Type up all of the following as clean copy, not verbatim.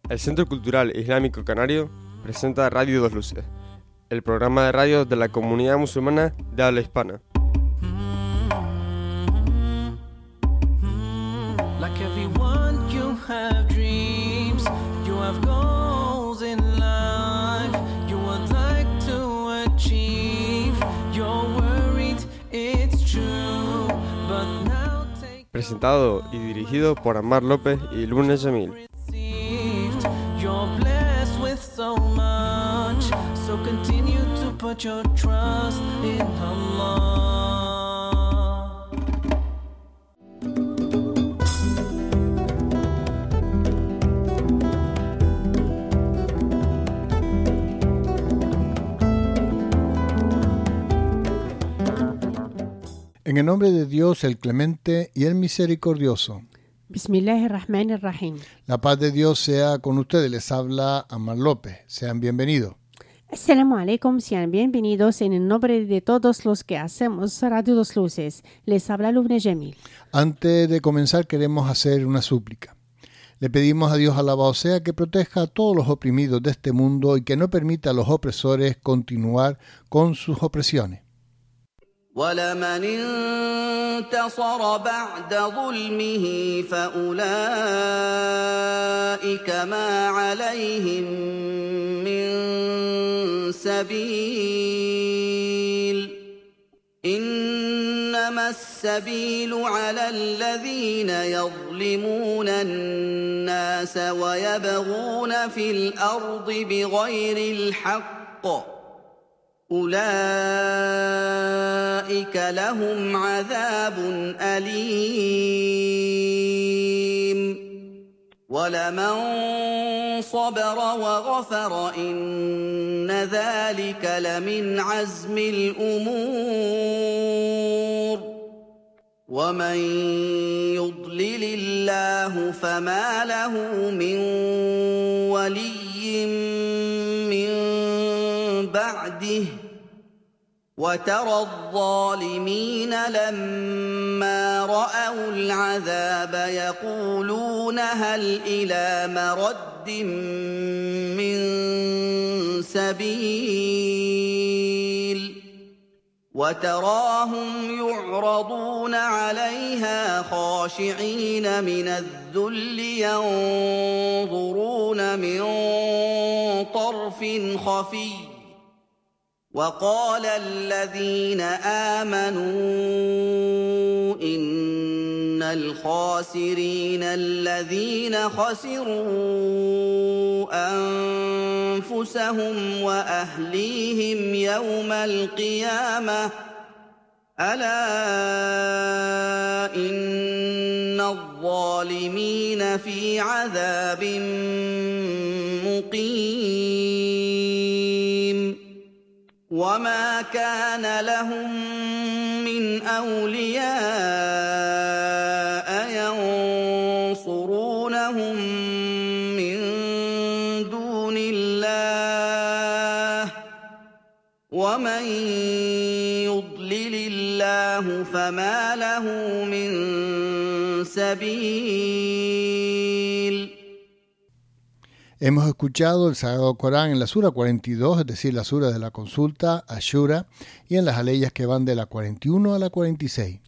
El Centro Cultural Islámico Canario presenta Radio Dos Luces, el programa de radio de la comunidad musulmana de habla hispana. Like everyone, you have dreams, you have goals in life, you would like to achieve, you're worried, it's true, but now take Presentado y dirigido por Ammar López y Luna Jamil. received, you're blessed with so much, so continue to put your trust in Allah. En el nombre de Dios, el Clemente y el Misericordioso. Bismillahirrahmanirrahim. La paz de Dios sea con ustedes. Les habla Ammar López. Sean bienvenidos. Assalamu alaikum, sean bienvenidos en el nombre de todos los que hacemos Radio Dos Luces. Les habla Luna Jamil. Antes de comenzar, queremos hacer una súplica. Le pedimos a Dios alabado sea que proteja a todos los oprimidos de este mundo y que no permita a los opresores continuar con sus opresiones. وَلَمَنِ انتَصَرَ بَعْدَ ظُلْمِهِ فَأُولَئِكَ مَا عَلَيْهِمْ مِنْ سَبِيلٍ إِنَّمَا السَّبِيلُ عَلَى الَّذِينَ يَظْلِمُونَ النَّاسَ وَيَبْغُونَ فِي الْأَرْضِ بِغَيْرِ الْحَقِّ أولئك لهم عذاب أليم ولمن صبر وغفر إن ذلك لمن عزم الأمور ومن يضلل الله فما له من ولي من بعده وترى الظالمين لما رأوا العذاب يقولون هل إلى مرد من سبيل وتراهم يعرضون عليها خاشعين من الذل ينظرون من طرف خفي وقال الذين آمنوا إن الخاسرين الذين خسروا أنفسهم وأهليهم يوم القيامة ألا إن الظالمين في عذاب مقيم وما كان لهم من أولياء ينصرونهم من دون الله ومن يضلل الله فما له من سبيل. Hemos escuchado el Sagrado Corán en la Sura 42, es decir, la Sura de la Consulta, Ashura, y en las aleyas que van de la 41 a la 46.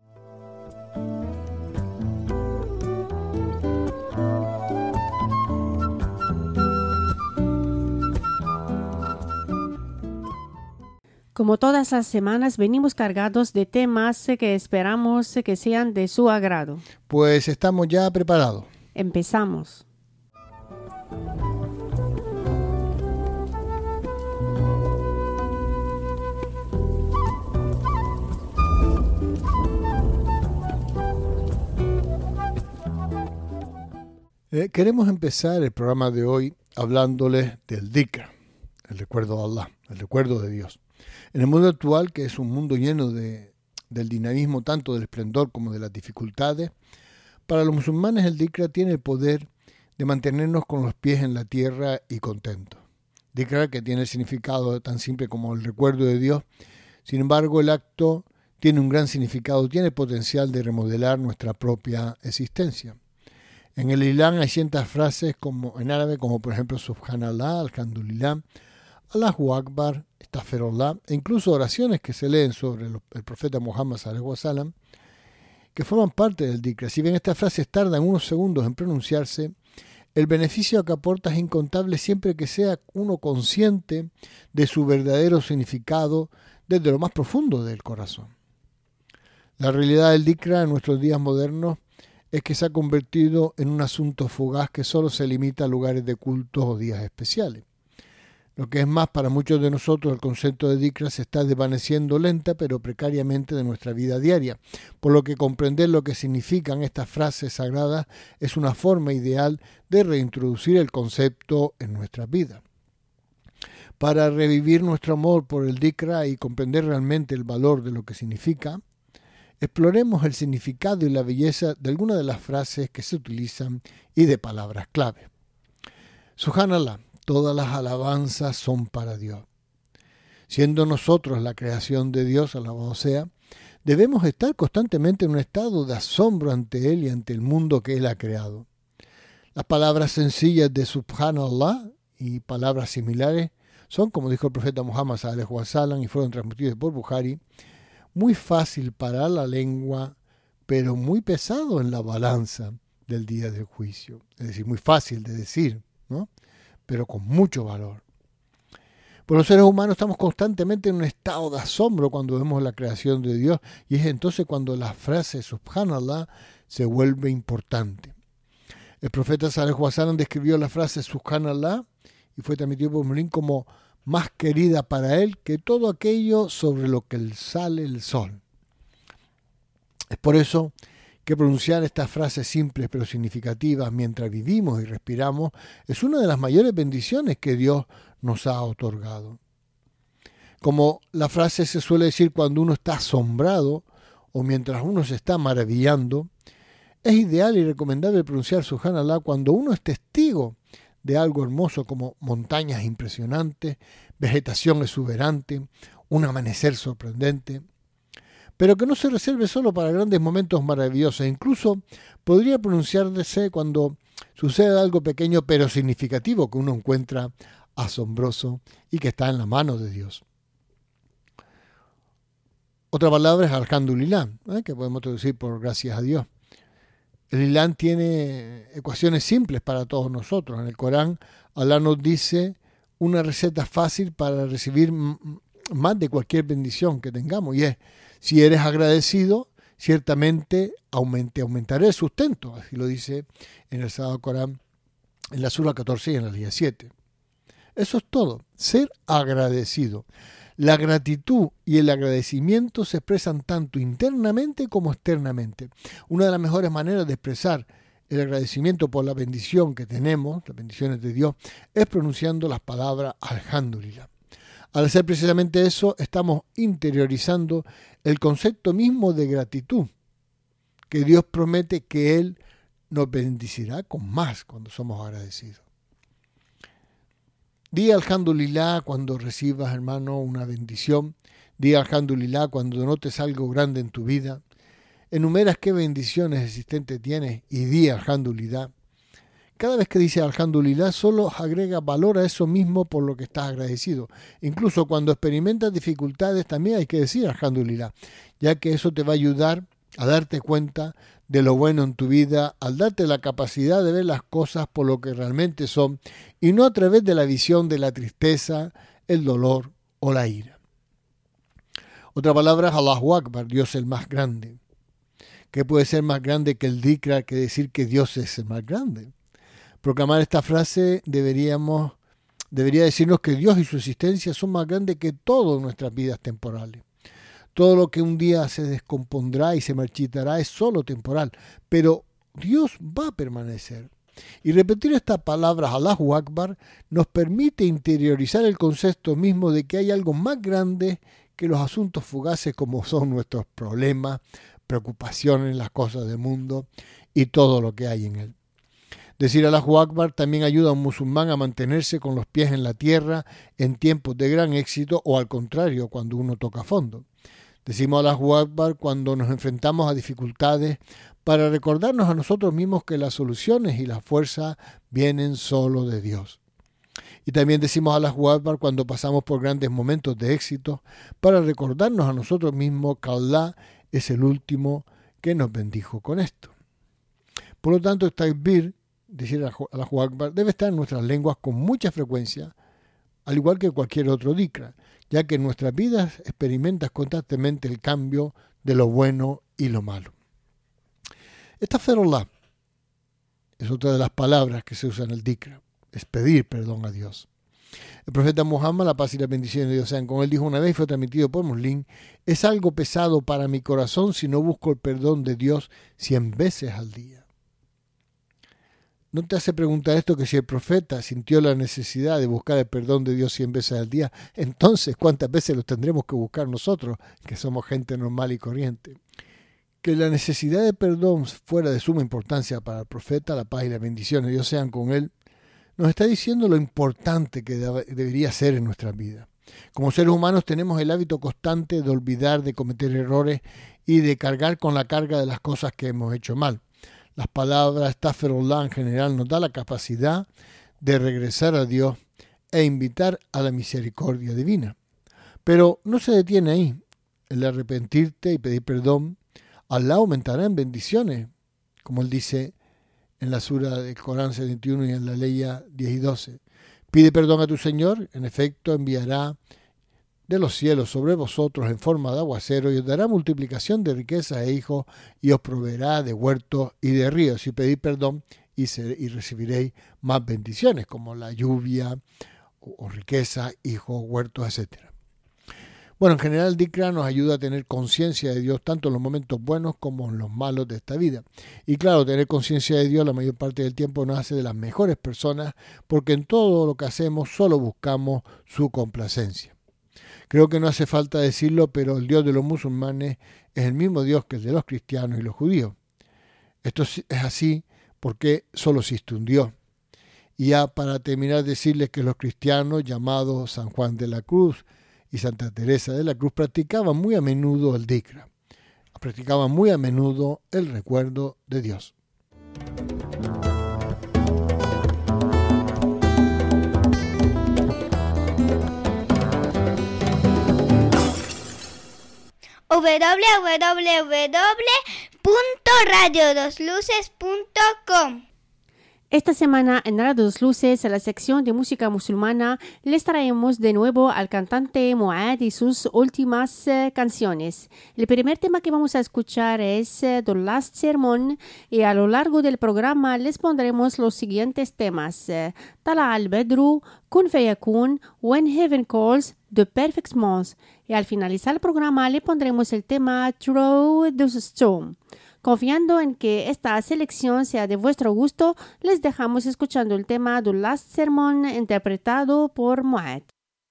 Como todas las semanas, venimos cargados de temas que esperamos que sean de su agrado. Pues estamos ya preparados. Empezamos. Queremos empezar el programa de hoy hablándoles del dhikr, el recuerdo de Allah, el recuerdo de Dios. En el mundo actual, que es un mundo lleno del dinamismo, tanto del esplendor como de las dificultades, para los musulmanes el dhikr tiene el poder de mantenernos con los pies en la tierra y contentos. Dhikr, que tiene el significado tan simple como el recuerdo de Dios, sin embargo el acto tiene un gran significado, tiene potencial de remodelar nuestra propia existencia. En el Islam hay ciertas frases en árabe, como por ejemplo Subhanallah, Alhamdulillah, Allahu Akbar, Astaghfirullah, e incluso oraciones que se leen sobre el profeta Muhammad sallallahu alaihi wasallam, que forman parte del dhikr. Si bien estas frases tardan unos segundos en pronunciarse, el beneficio que aporta es incontable siempre que sea uno consciente de su verdadero significado desde lo más profundo del corazón. La realidad del dhikr en nuestros días modernos es que se ha convertido en un asunto fugaz que solo se limita a lugares de cultos o días especiales. Lo que es más, para muchos de nosotros el concepto de dhikr se está desvaneciendo lenta pero precariamente de nuestra vida diaria, por lo que comprender lo que significan estas frases sagradas es una forma ideal de reintroducir el concepto en nuestras vidas. Para revivir nuestro amor por el dhikr y comprender realmente el valor de lo que significa, exploremos el significado y la belleza de algunas de las frases que se utilizan y de palabras clave. Subhanallah, todas las alabanzas son para Dios. Siendo nosotros la creación de Dios, alabado sea, debemos estar constantemente en un estado de asombro ante Él y ante el mundo que Él ha creado. Las palabras sencillas de Subhanallah y palabras similares son, como dijo el profeta Muhammad sallallahu alaihi wasallam y fueron transmitidos por Bukhari, muy fácil para la lengua, pero muy pesado en la balanza del día del juicio. Es decir, muy fácil de decir, ¿no? Pero con mucho valor. Por los seres humanos estamos constantemente en un estado de asombro cuando vemos la creación de Dios, y es entonces cuando la frase Subhanallah se vuelve importante. El profeta sallallahu alaihi wasallam describió la frase Subhanallah y fue transmitido por Mulín como más querida para él que todo aquello sobre lo que sale el sol. Es por eso que pronunciar estas frases simples pero significativas mientras vivimos y respiramos es una de las mayores bendiciones que Dios nos ha otorgado. Como la frase se suele decir cuando uno está asombrado o mientras uno se está maravillando, es ideal y recomendable pronunciar Subhanallah cuando uno es testigo de algo hermoso como montañas impresionantes, vegetación exuberante, un amanecer sorprendente, pero que no se reserve solo para grandes momentos maravillosos. Incluso podría pronunciarse cuando sucede algo pequeño pero significativo que uno encuentra asombroso y que está en la mano de Dios. Otra palabra es Alhamdulillah, que podemos traducir por gracias a Dios. El Islam tiene ecuaciones simples para todos nosotros. En el Corán, Allah nos dice una receta fácil para recibir más de cualquier bendición que tengamos. Y es, si eres agradecido, ciertamente aumentaré el sustento. Así lo dice en el Sagrado Corán, en la Sura 14 y en la Ley 7. Eso es todo, ser agradecido. La gratitud y el agradecimiento se expresan tanto internamente como externamente. Una de las mejores maneras de expresar el agradecimiento por la bendición que tenemos, las bendiciones de Dios, es pronunciando las palabras Alhamdulillah. Al hacer precisamente eso, estamos interiorizando el concepto mismo de gratitud, que Dios promete que Él nos bendecirá con más cuando somos agradecidos. Di Alhamdulillah cuando recibas, hermano, una bendición. Di Alhamdulillah cuando notes algo grande en tu vida. Enumeras qué bendiciones existentes tienes y di Alhamdulillah. Cada vez que dices Alhamdulillah, solo agrega valor a eso mismo por lo que estás agradecido. Incluso cuando experimentas dificultades, también hay que decir Alhamdulillah, ya que eso te va a ayudar a darte cuenta de lo bueno en tu vida, al darte la capacidad de ver las cosas por lo que realmente son y no a través de la visión de la tristeza, el dolor o la ira. Otra palabra es Allahu Akbar, Dios el más grande. ¿Qué puede ser más grande que el dhikr que decir que Dios es el más grande? Proclamar esta frase debería decirnos que Dios y su existencia son más grandes que todas nuestras vidas temporales. Todo lo que un día se descompondrá y se marchitará es solo temporal, pero Dios va a permanecer. Y repetir esta palabra, Allahu Akbar, nos permite interiorizar el concepto mismo de que hay algo más grande que los asuntos fugaces como son nuestros problemas, preocupaciones, las cosas del mundo y todo lo que hay en él. Decir Allahu Akbar también ayuda a un musulmán a mantenerse con los pies en la tierra en tiempos de gran éxito o al contrario, cuando uno toca fondo. Decimos Allahu Akbar cuando nos enfrentamos a dificultades para recordarnos a nosotros mismos que las soluciones y la fuerza vienen solo de Dios. Y también decimos Allahu Akbar cuando pasamos por grandes momentos de éxito, para recordarnos a nosotros mismos que Allah es el último que nos bendijo con esto. Por lo tanto, el takbir, decir Allahu Akbar, debe estar en nuestras lenguas con mucha frecuencia, al igual que cualquier otro dhikr, ya que en nuestras vidas experimentas constantemente el cambio de lo bueno y lo malo. Astaghfirullah es otra de las palabras que se usan en el dhikr, es pedir perdón a Dios. El profeta Muhammad, la paz y la bendición de Dios sean con él, dijo una vez y fue transmitido por Muslim: es algo pesado para mi corazón si no busco el perdón de Dios 100 veces al día. ¿No te hace preguntar esto que si el profeta sintió la necesidad de buscar el perdón de Dios 100 veces al día, entonces cuántas veces lo tendremos que buscar nosotros, que somos gente normal y corriente? Que la necesidad de perdón fuera de suma importancia para el profeta, la paz y la bendición de Dios sean con él, nos está diciendo lo importante que debería ser en nuestra vida. Como seres humanos tenemos el hábito constante de olvidar, de cometer errores y de cargar con la carga de las cosas que hemos hecho mal. Las palabras Astaghfirullah en general nos da la capacidad de regresar a Dios e invitar a la misericordia divina. Pero no se detiene ahí. El arrepentirte y pedir perdón, Allah aumentará en bendiciones, como él dice en la sura del Corán 71 y en la ley 10 y 12. Pide perdón a tu Señor, en efecto enviará de los cielos sobre vosotros en forma de aguacero y os dará multiplicación de riquezas e hijos y os proveerá de huertos y de ríos. Y pedid perdón y recibiréis más bendiciones como la lluvia o riqueza, hijos, huertos, etc. Bueno, en general el dhikr nos ayuda a tener conciencia de Dios tanto en los momentos buenos como en los malos de esta vida. Y claro, tener conciencia de Dios la mayor parte del tiempo nos hace de las mejores personas porque en todo lo que hacemos solo buscamos su complacencia. Creo que no hace falta decirlo, pero el Dios de los musulmanes es el mismo Dios que el de los cristianos y los judíos. Esto es así porque solo existe un Dios. Y ya para terminar, decirles que los cristianos llamados San Juan de la Cruz y Santa Teresa de la Cruz practicaban muy a menudo el dhikr. Practicaban muy a menudo el recuerdo de Dios. www.radio2luces.com. Esta semana en Radio Dos Luces, en la sección de música musulmana, les traemos de nuevo al cantante Muad y sus últimas canciones. El primer tema que vamos a escuchar es The Last Sermon y a lo largo del programa les pondremos los siguientes temas: Tala al-Bedru, Kun Fayakun, When Heaven Calls, The Perfect Month. Y al finalizar el programa le pondremos el tema Through the Storm. Confiando en que esta selección sea de vuestro gusto, les dejamos escuchando el tema The Last Sermon interpretado por Muad.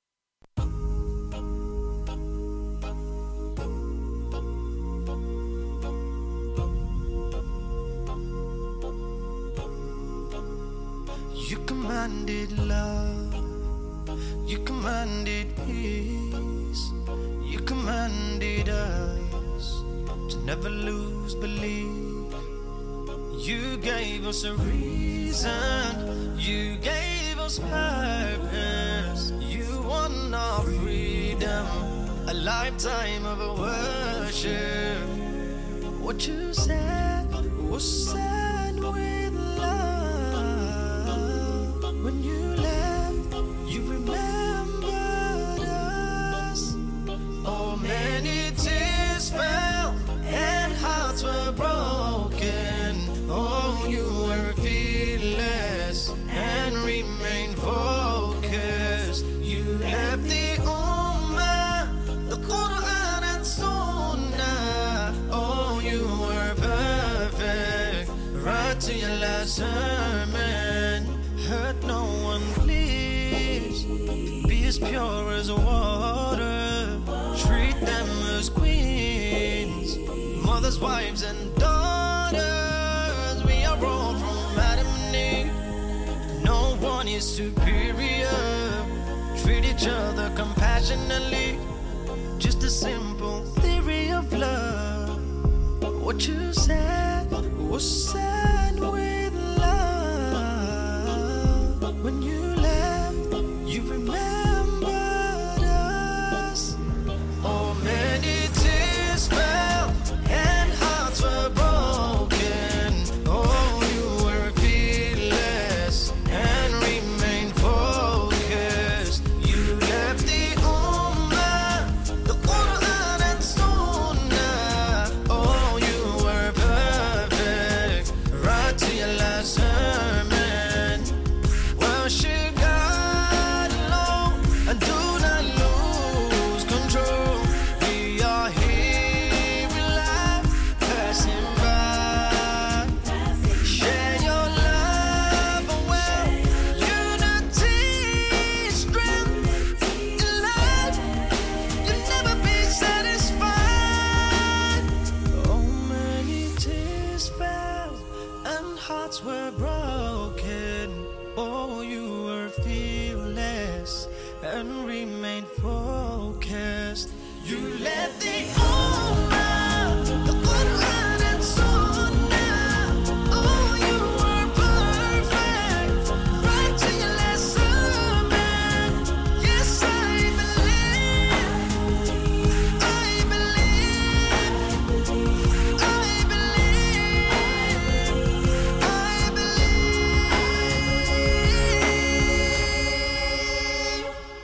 You commanded love, you commanded peace, you commanded us to never lose belief. You gave us a reason, you gave us purpose, you won our freedom, a lifetime of worship. What you said was said with love. When you left, you remembered us. Oh, many tears fell and hearts were broken. Oh, you were fearless and remained focused. You left the Ummah, the Quran and Sunnah. Oh, you were perfect right to your last sermon. Hurt no one, please. Be as pure as water. Treat them as queens, mothers, wives, and daughters. We are all from Adam and Eve. No one is superior. Treat each other compassionately. Just a simple theory of love. What you said was sad with love. When you left, you remembered us. Oh, many tears fell and hearts were broken. Oh, you were fearless and remained focused. You left the Ummah, the Quran and Sunnah. Oh, you were perfect, right to your last sermon. Worship God alone and do not lose control. We are here in life, passing by. Share your love away. Unity is strength in life. You'll never be satisfied. Oh, many tears fell and hearts were broken. Oh, you were fearless and remained focused. You left the Ummah, the Quran and Sunnah. Oh, you were perfect, right to your last sermon. Yes, I believe, I believe, I believe, I believe.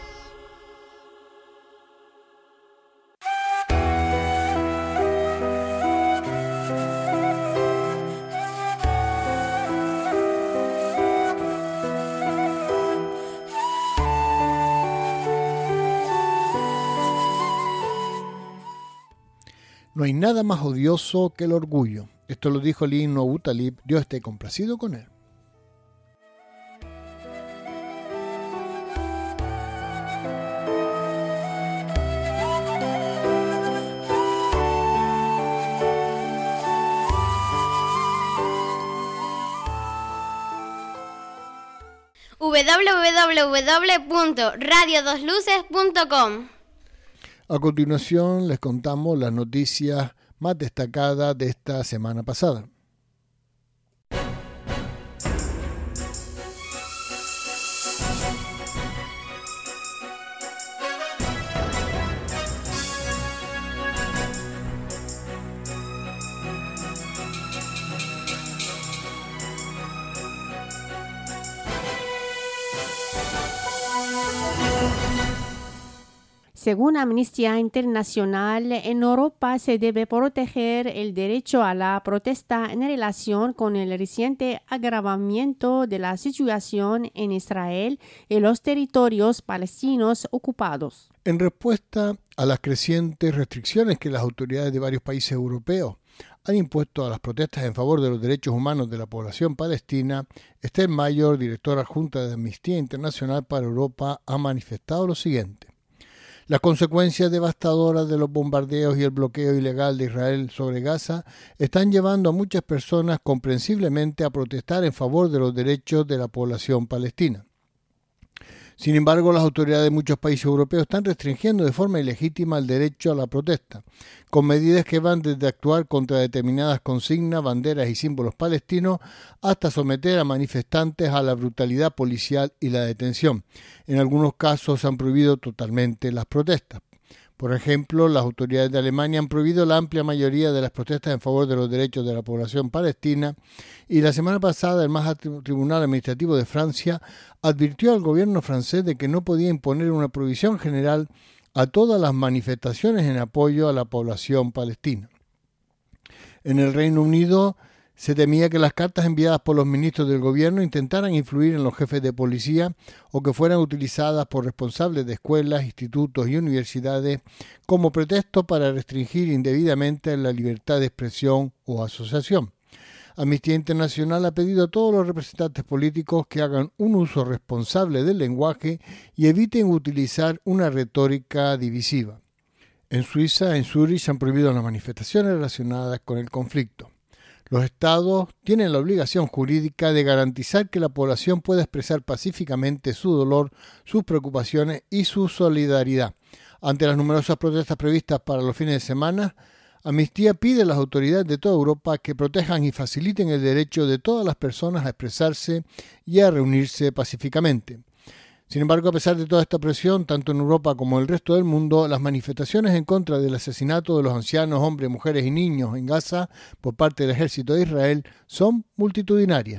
No hay nada más odioso que el orgullo. Esto lo dijo el himno Abu Talib, Dios esté complacido con él. www.radiodosluces.com. A continuación les contamos las noticias más destacadas de esta semana pasada. Según Amnistía Internacional, en Europa se debe proteger el derecho a la protesta en relación con el reciente agravamiento de la situación en Israel y los territorios palestinos ocupados. En respuesta a las crecientes restricciones que las autoridades de varios países europeos han impuesto a las protestas en favor de los derechos humanos de la población palestina, Esther Mayor, directora adjunta de Amnistía Internacional para Europa, ha manifestado lo siguiente. Las consecuencias devastadoras de los bombardeos y el bloqueo ilegal de Israel sobre Gaza están llevando a muchas personas comprensiblemente a protestar en favor de los derechos de la población palestina. Sin embargo, las autoridades de muchos países europeos están restringiendo de forma ilegítima el derecho a la protesta, con medidas que van desde actuar contra determinadas consignas, banderas y símbolos palestinos hasta someter a manifestantes a la brutalidad policial y la detención. En algunos casos han prohibido totalmente las protestas. Por ejemplo, las autoridades de Alemania han prohibido la amplia mayoría de las protestas en favor de los derechos de la población palestina y la semana pasada el más alto tribunal administrativo de Francia advirtió al gobierno francés de que no podía imponer una prohibición general a todas las manifestaciones en apoyo a la población palestina. En el Reino Unido se temía que las cartas enviadas por los ministros del gobierno intentaran influir en los jefes de policía o que fueran utilizadas por responsables de escuelas, institutos y universidades como pretexto para restringir indebidamente la libertad de expresión o asociación. Amnistía Internacional ha pedido a todos los representantes políticos que hagan un uso responsable del lenguaje y eviten utilizar una retórica divisiva. En Suiza, en Zúrich, se han prohibido las manifestaciones relacionadas con el conflicto. Los estados tienen la obligación jurídica de garantizar que la población pueda expresar pacíficamente su dolor, sus preocupaciones y su solidaridad. Ante las numerosas protestas previstas para los fines de semana, Amnistía pide a las autoridades de toda Europa que protejan y faciliten el derecho de todas las personas a expresarse y a reunirse pacíficamente. Sin embargo, a pesar de toda esta presión, tanto en Europa como en el resto del mundo, las manifestaciones en contra del asesinato de los ancianos, hombres, mujeres y niños en Gaza por parte del ejército de Israel son multitudinarias.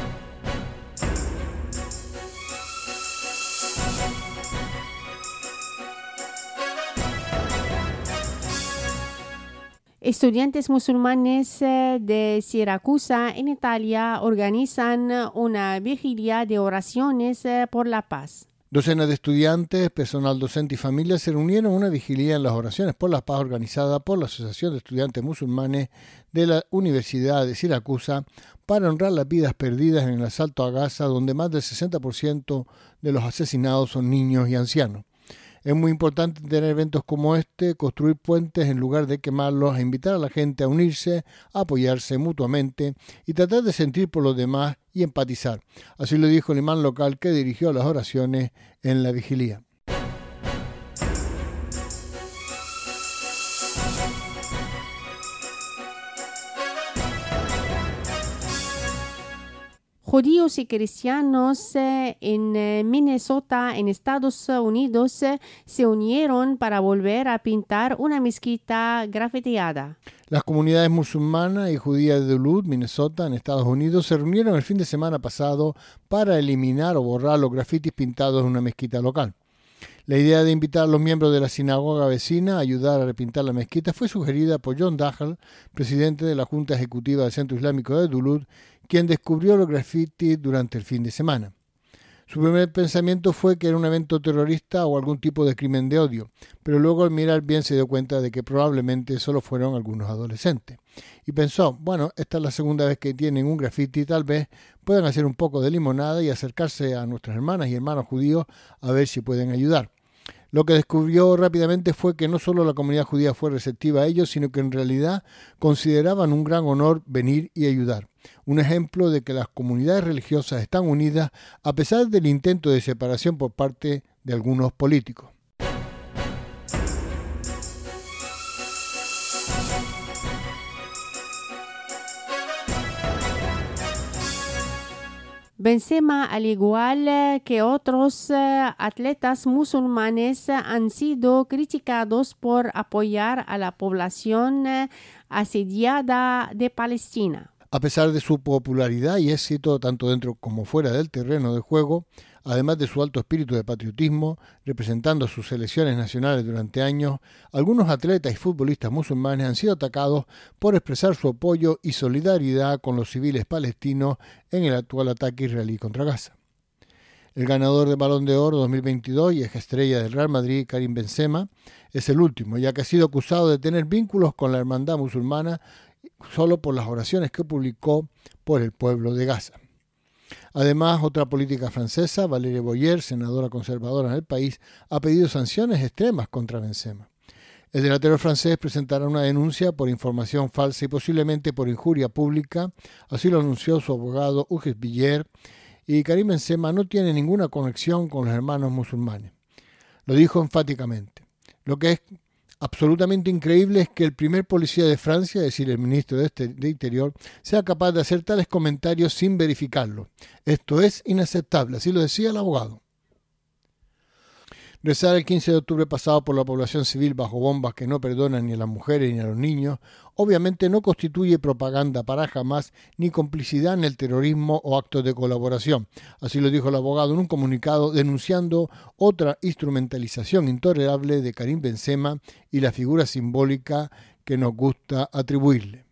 Estudiantes musulmanes de Siracusa, en Italia, organizan una vigilia de oraciones por la paz. Docenas de estudiantes, personal docente y familias se reunieron en una vigilia en las oraciones por la paz organizada por la Asociación de Estudiantes Musulmanes de la Universidad de Siracusa para honrar las vidas perdidas en el asalto a Gaza, donde más del 60% de los asesinados son niños y ancianos. Es muy importante tener eventos como este, construir puentes en lugar de quemarlos, e invitar a la gente a unirse, a apoyarse mutuamente y tratar de sentir por los demás y empatizar. Así lo dijo el imán local que dirigió las oraciones en la vigilia. Judíos y cristianos en Minnesota, en Estados Unidos, se unieron para volver a pintar una mezquita grafiteada. Las comunidades musulmanas y judías de Duluth, Minnesota, en Estados Unidos, se reunieron el fin de semana pasado para eliminar o borrar los grafitis pintados en una mezquita local. La idea de invitar a los miembros de la sinagoga vecina a ayudar a repintar la mezquita fue sugerida por John Dahal, presidente de la Junta Ejecutiva del Centro Islámico de Duluth, quien descubrió los grafitis durante el fin de semana. Su primer pensamiento fue que era un evento terrorista o algún tipo de crimen de odio, pero luego al mirar bien se dio cuenta de que probablemente solo fueron algunos adolescentes. Y pensó, bueno, esta es la segunda vez que tienen un grafiti, tal vez puedan hacer un poco de limonada y acercarse a nuestras hermanas y hermanos judíos a ver si pueden ayudar. Lo que descubrió rápidamente fue que no solo la comunidad judía fue receptiva a ellos, sino que en realidad consideraban un gran honor venir y ayudar. Un ejemplo de que las comunidades religiosas están unidas a pesar del intento de separación por parte de algunos políticos. Benzema, al igual que otros atletas musulmanes, han sido criticados por apoyar a la población asediada de Palestina. A pesar de su popularidad y éxito tanto dentro como fuera del terreno de juego, además de su alto espíritu de patriotismo, representando a sus selecciones nacionales durante años, algunos atletas y futbolistas musulmanes han sido atacados por expresar su apoyo y solidaridad con los civiles palestinos en el actual ataque israelí contra Gaza. El ganador del Balón de Oro 2022 y ex-estrella del Real Madrid, Karim Benzema, es el último, ya que ha sido acusado de tener vínculos con la hermandad musulmana solo por las oraciones que publicó por el pueblo de Gaza. Además, otra política francesa, Valérie Boyer, senadora conservadora en el país, ha pedido sanciones extremas contra Benzema. El delantero francés presentará una denuncia por información falsa y posiblemente por injuria pública, así lo anunció su abogado Hugues Billier, y Karim Benzema no tiene ninguna conexión con los hermanos musulmanes. Lo dijo enfáticamente. Lo que es absolutamente increíble es que el primer policía de Francia, es decir, el ministro de Interior, sea capaz de hacer tales comentarios sin verificarlo. Esto es inaceptable, así lo decía el abogado. Rezar el 15 de octubre pasado por la población civil bajo bombas que no perdonan ni a las mujeres ni a los niños, obviamente no constituye propaganda para Hamás ni complicidad en el terrorismo o actos de colaboración. Así lo dijo el abogado en un comunicado denunciando otra instrumentalización intolerable de Karim Benzema y la figura simbólica que nos gusta atribuirle.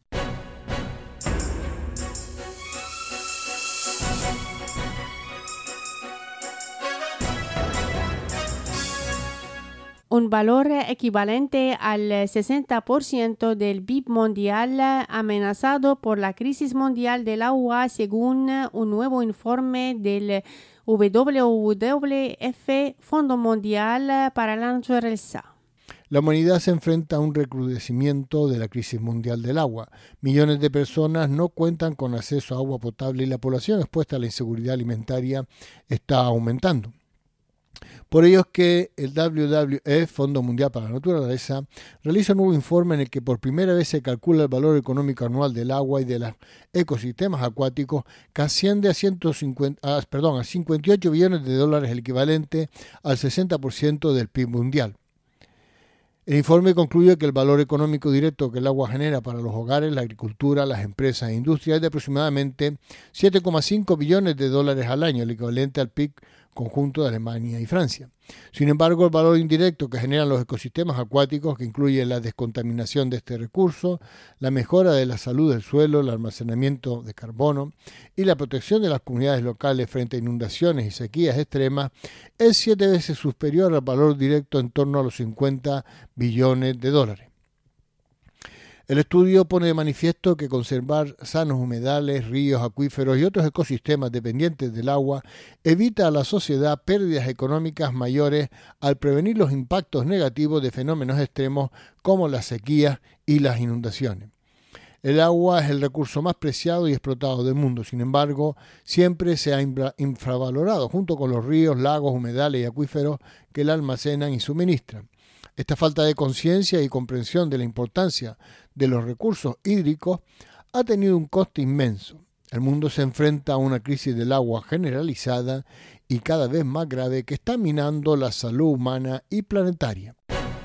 Un valor equivalente al 60% del PIB mundial amenazado por la crisis mundial del agua, según un nuevo informe del WWF, Fondo Mundial para la Naturaleza. La humanidad se enfrenta a un recrudecimiento de la crisis mundial del agua. Millones de personas no cuentan con acceso a agua potable y la población expuesta a la inseguridad alimentaria está aumentando. Por ello es que el WWF, Fondo Mundial para la Naturaleza, realiza un nuevo informe en el que por primera vez se calcula el valor económico anual del agua y de los ecosistemas acuáticos, que asciende a 58 billones de dólares, el equivalente al 60% del PIB mundial. El informe concluye que el valor económico directo que el agua genera para los hogares, la agricultura, las empresas e industrias es de aproximadamente 7,5 billones de dólares al año, el equivalente al PIB conjunto de Alemania y Francia. Sin embargo, el valor indirecto que generan los ecosistemas acuáticos, que incluye la descontaminación de este recurso, la mejora de la salud del suelo, el almacenamiento de carbono y la protección de las comunidades locales frente a inundaciones y sequías extremas, es 7 veces superior al valor directo en torno a los 50 billones de dólares. El estudio pone de manifiesto que conservar sanos humedales, ríos, acuíferos y otros ecosistemas dependientes del agua evita a la sociedad pérdidas económicas mayores al prevenir los impactos negativos de fenómenos extremos como las sequías y las inundaciones. El agua es el recurso más preciado y explotado del mundo, sin embargo, siempre se ha infravalorado junto con los ríos, lagos, humedales y acuíferos que la almacenan y suministran. Esta falta de conciencia y comprensión de la importancia de los recursos hídricos ha tenido un coste inmenso. El mundo se enfrenta a una crisis del agua generalizada y cada vez más grave que está minando la salud humana y planetaria.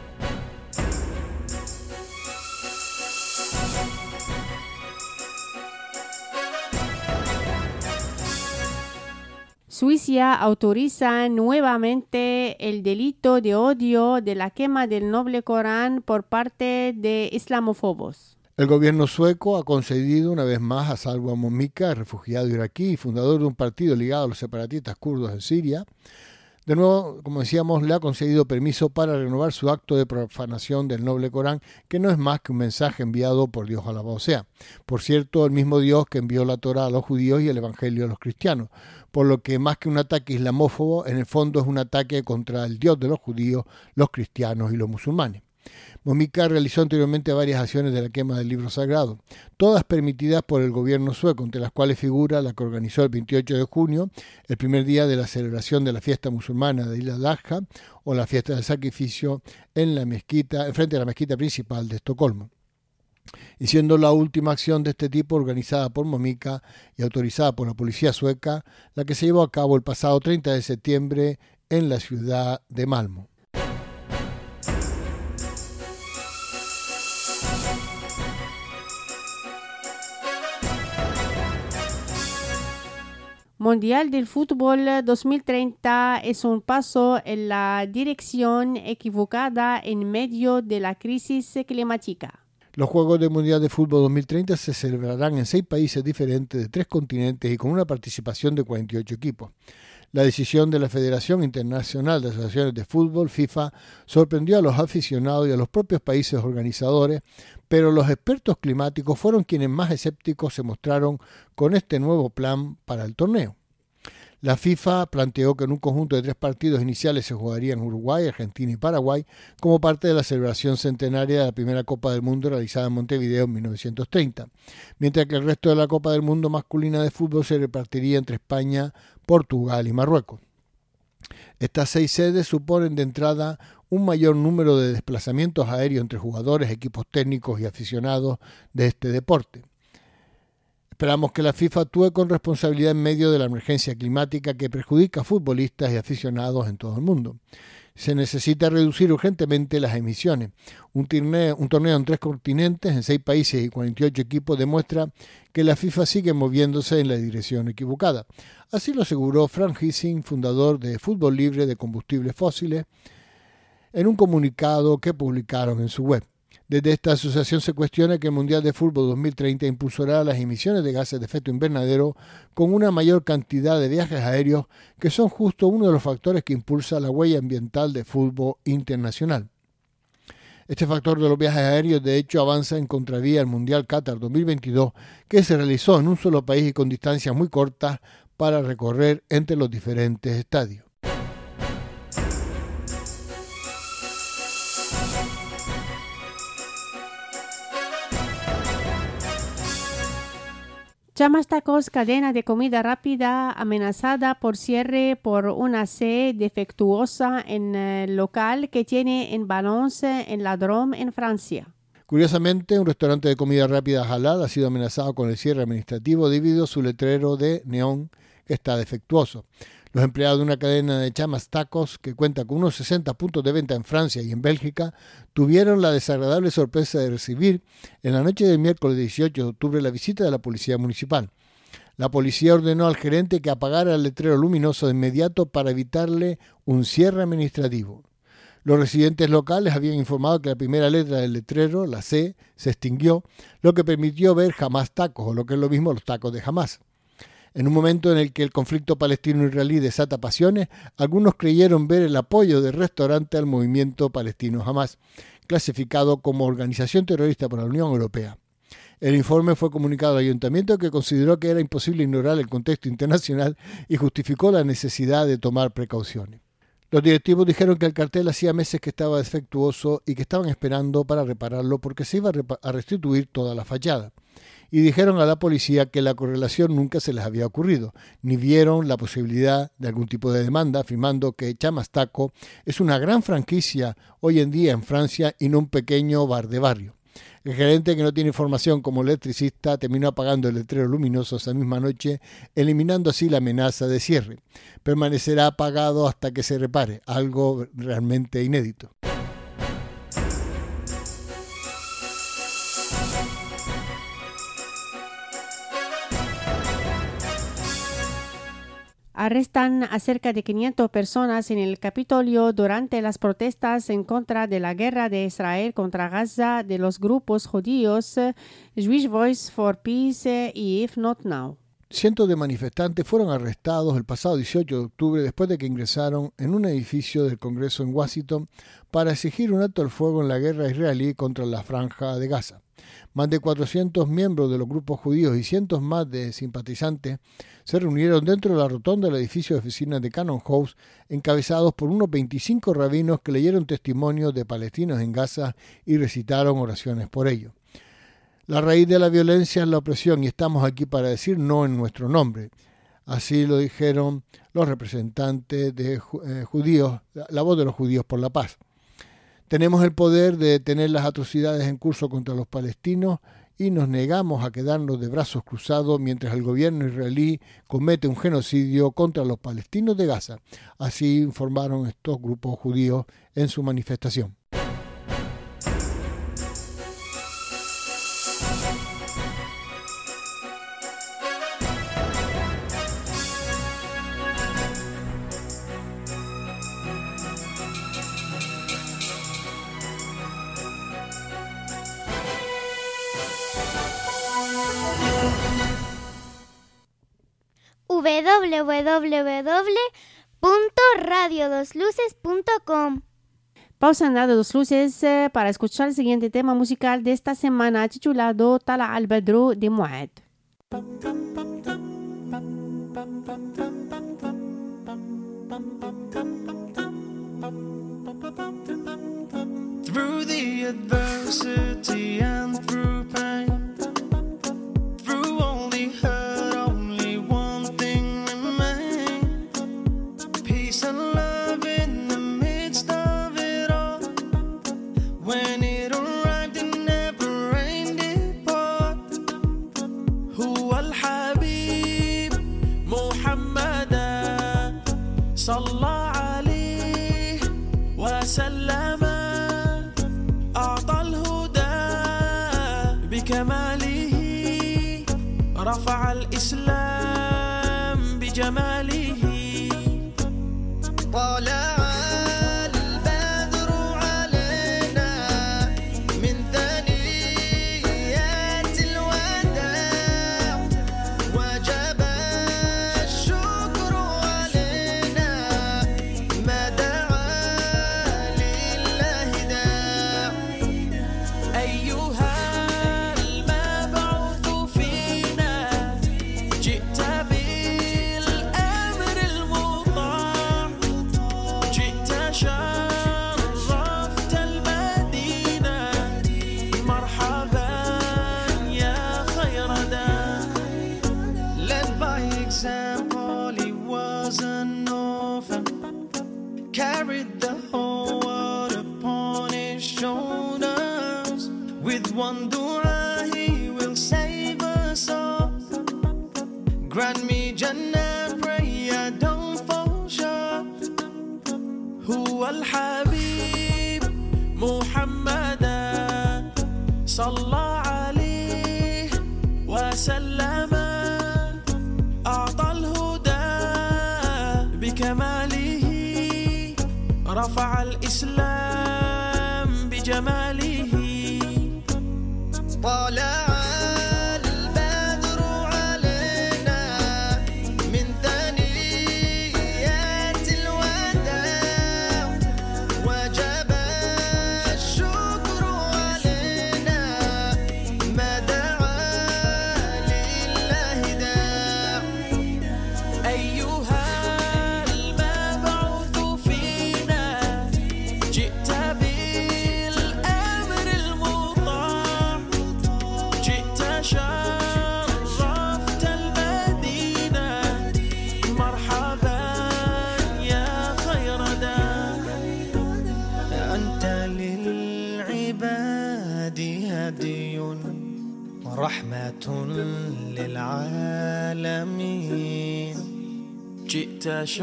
Suiza autoriza nuevamente el delito de odio de la quema del noble Corán por parte de islamófobos. El gobierno sueco ha concedido una vez más a Salwa Momika, refugiado iraquí y fundador de un partido ligado a los separatistas kurdos en Siria. De nuevo, como decíamos, le ha concedido permiso para renovar su acto de profanación del noble Corán, que no es más que un mensaje enviado por Dios alabado sea. Por cierto, el mismo Dios que envió la Torá a los judíos y el Evangelio a los cristianos, por lo que más que un ataque islamófobo, en el fondo es un ataque contra el Dios de los judíos, los cristianos y los musulmanes. Momika realizó anteriormente varias acciones de la quema del libro sagrado, todas permitidas por el gobierno sueco, entre las cuales figura la que organizó el 28 de junio, el primer día de la celebración de la fiesta musulmana de Eid al-Adha, o la fiesta del sacrificio en la mezquita, frente a la mezquita principal de Estocolmo, y siendo la última acción de este tipo organizada por Momika y autorizada por la policía sueca, la que se llevó a cabo el pasado 30 de septiembre en la ciudad de Malmö. Mundial del Fútbol 2030 es un paso en la dirección equivocada en medio de la crisis climática. Los Juegos del Mundial de Fútbol 2030 se celebrarán en 6 países diferentes de 3 continentes y con una participación de 48 equipos. La decisión de la Federación Internacional de Asociaciones de Fútbol, FIFA, sorprendió a los aficionados y a los propios países organizadores, pero los expertos climáticos fueron quienes más escépticos se mostraron con este nuevo plan para el torneo. La FIFA planteó que en un conjunto de 3 partidos iniciales se jugarían Uruguay, Argentina y Paraguay como parte de la celebración centenaria de la primera Copa del Mundo realizada en Montevideo en 1930, mientras que el resto de la Copa del Mundo masculina de fútbol se repartiría entre España, Portugal y Marruecos. Estas 6 sedes suponen de entrada un mayor número de desplazamientos aéreos entre jugadores, equipos técnicos y aficionados de este deporte. Esperamos que la FIFA actúe con responsabilidad en medio de la emergencia climática que perjudica a futbolistas y aficionados en todo el mundo. Se necesita reducir urgentemente las emisiones. Un torneo en 3 continentes, en 6 países y 48 equipos demuestra que la FIFA sigue moviéndose en la dirección equivocada. Así lo aseguró Frank Hissing, fundador de Fútbol Libre de Combustibles Fósiles, en un comunicado que publicaron en su web. Desde esta asociación se cuestiona que el Mundial de Fútbol 2030 impulsará las emisiones de gases de efecto invernadero con una mayor cantidad de viajes aéreos, que son justo uno de los factores que impulsa la huella ambiental de fútbol internacional. Este factor de los viajes aéreos de hecho avanza en contravía al Mundial Qatar 2022, que se realizó en un solo país y con distancias muy cortas para recorrer entre los diferentes estadios. Chamas Tacos, cadena de comida rápida amenazada por cierre por una sede defectuosa en el local que tiene en Valence, en la Drôme, en Francia. Curiosamente, un restaurante de comida rápida halal ha sido amenazado con el cierre administrativo debido a su letrero de neón que está defectuoso. Los empleados de una cadena de Chamas Tacos, que cuenta con unos 60 puntos de venta en Francia y en Bélgica, tuvieron la desagradable sorpresa de recibir en la noche del miércoles 18 de octubre la visita de la policía municipal. La policía ordenó al gerente que apagara el letrero luminoso de inmediato para evitarle un cierre administrativo. Los residentes locales habían informado que la primera letra del letrero, la C, se extinguió, lo que permitió ver Hamas Tacos, o lo que es lo mismo, los tacos de Hamas. En un momento en el que el conflicto palestino-israelí desata pasiones, algunos creyeron ver el apoyo del restaurante al movimiento palestino Hamas, clasificado como organización terrorista por la Unión Europea. El informe fue comunicado al ayuntamiento, que consideró que era imposible ignorar el contexto internacional y justificó la necesidad de tomar precauciones. Los directivos dijeron que el cartel hacía meses que estaba defectuoso y que estaban esperando para repararlo porque se iba a restituir toda la fachada. Y dijeron a la policía que la correlación nunca se les había ocurrido, ni vieron la posibilidad de algún tipo de demanda, afirmando que Chamas Taco es una gran franquicia hoy en día en Francia y no un pequeño bar de barrio. El gerente, que no tiene formación como electricista, terminó apagando el letrero luminoso esa misma noche, eliminando así la amenaza de cierre. Permanecerá apagado hasta que se repare, algo realmente inédito. Arrestan a cerca de 500 personas en el Capitolio durante las protestas en contra de la guerra de Israel contra Gaza de los grupos judíos Jewish Voice for Peace y If Not Now. Cientos de manifestantes fueron arrestados el pasado 18 de octubre después de que ingresaron en un edificio del Congreso en Washington para exigir un alto al fuego en la guerra israelí contra la Franja de Gaza. Más de 400 miembros de los grupos judíos y cientos más de simpatizantes se reunieron dentro de la rotonda del edificio de oficinas de Cannon House, encabezados por unos 25 rabinos que leyeron testimonios de palestinos en Gaza y recitaron oraciones por ellos. La raíz de la violencia es la opresión y estamos aquí para decir no en nuestro nombre. Así lo dijeron los representantes de judíos, la voz de los judíos por la paz. Tenemos el poder de detener las atrocidades en curso contra los palestinos y nos negamos a quedarnos de brazos cruzados mientras el gobierno israelí comete un genocidio contra los palestinos de Gaza. Así informaron estos grupos judíos en su manifestación. www.radiodosluces.com. Pausa en Radio Dos Luces para escuchar el siguiente tema musical de esta semana titulado Tala al-Badru de Muad. Through the adversity and through pain, through all the hurt, only one thing remained: peace and love in the midst of it all. When it arrived, it never rained, it poured. Huwa al-Habib Muhammadan Sallallahu alayhi wa sallam. بكماله رفع الإسلام بجماله. طلع البدر علينا من ثنيات الوداع وجب الشكر علينا ما دعا لله داع. أيها سلم أعطى الهدى بكماله رفع الإسلام بجماله طلع البدر علينا من ثنيات الوداع وجب الشكر علينا ما دعا لله داع أيها المبعوث فينا جئت بالأمر المطاع جئت شرفت المدينة مرحبا يا خير داع أنت للعباد هدي ورحمة للعالمين جئت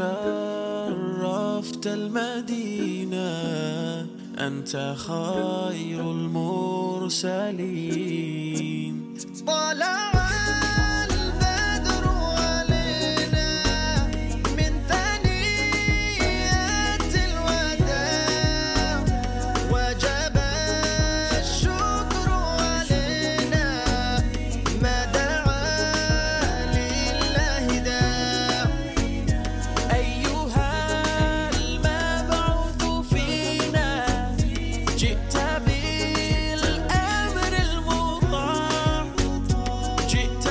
شرفت المدينة أنت خير المرسلين طلع البدر علينا من ثنيات الوداع وجب الشكر علينا ما دعا لله داع أيها المبعوث فينا جئت بالأمر المطاع جئت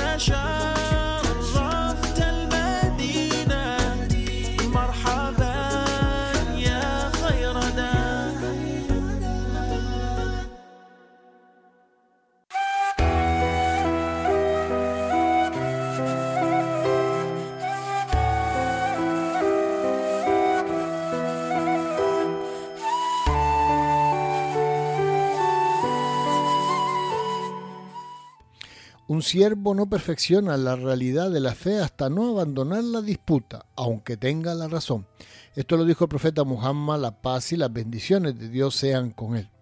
شرفت المدينة مرحبا يا خير داع Un siervo no perfecciona la realidad de la fe hasta no abandonar la disputa, aunque tenga la razón. Esto lo dijo el profeta Muhammad, la paz y las bendiciones de Dios sean con él.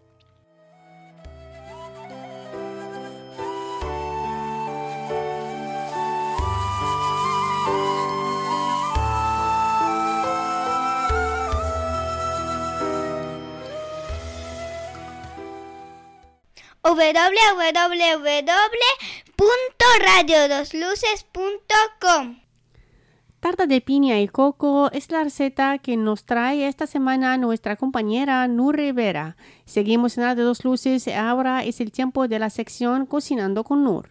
www.radiodosluces.com. Tarta de piña y coco es la receta que nos trae esta semana nuestra compañera Nur Rivera. Seguimos en Radio Dos Luces. Ahora es el tiempo de la sección Cocinando con Nur.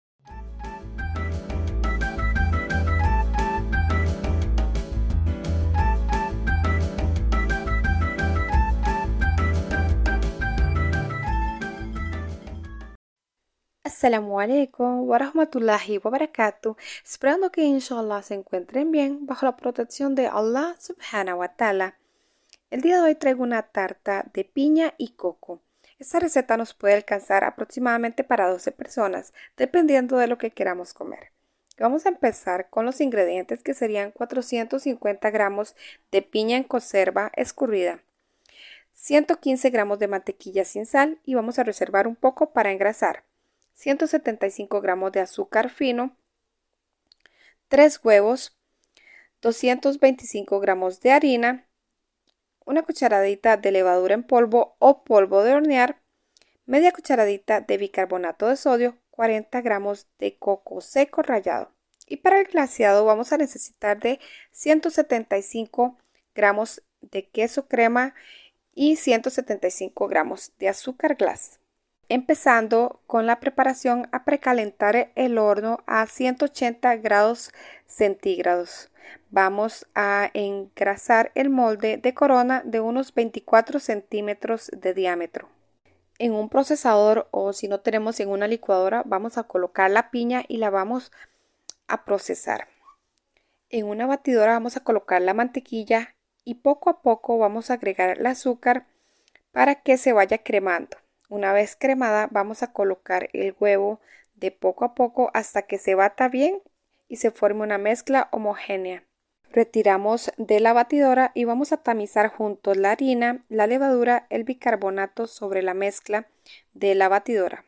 Assalamu alaikum wa rahmatullahi wa barakatuh. Esperando que inshallah se encuentren bien bajo la protección de Allah subhanahu wa ta'ala. El día de hoy traigo una tarta de piña y coco. Esta receta nos puede alcanzar aproximadamente para 12 personas, dependiendo de lo que queramos comer. Vamos a empezar con los ingredientes, que serían 450 gramos de piña en conserva escurrida, 115 gramos de mantequilla sin sal y vamos a reservar un poco para engrasar, 175 gramos de azúcar fino, 3 huevos, 225 gramos de harina, una cucharadita de levadura en polvo o polvo de hornear, media cucharadita de bicarbonato de sodio, 40 gramos de coco seco rallado. Y para el glaseado vamos a necesitar de 175 gramos de queso crema y 175 gramos de azúcar glass. Empezando con la preparación, a precalentar el horno a 180 grados centígrados. Vamos a engrasar el molde de corona de unos 24 centímetros de diámetro. En un procesador, o si no tenemos en una licuadora, vamos a colocar la piña y la vamos a procesar. En una batidora vamos a colocar la mantequilla y poco a poco vamos a agregar el azúcar para que se vaya cremando. Una vez cremada vamos a colocar el huevo de poco a poco hasta que se bata bien y se forme una mezcla homogénea. Retiramos de la batidora y vamos a tamizar juntos la harina, la levadura, el bicarbonato sobre la mezcla de la batidora.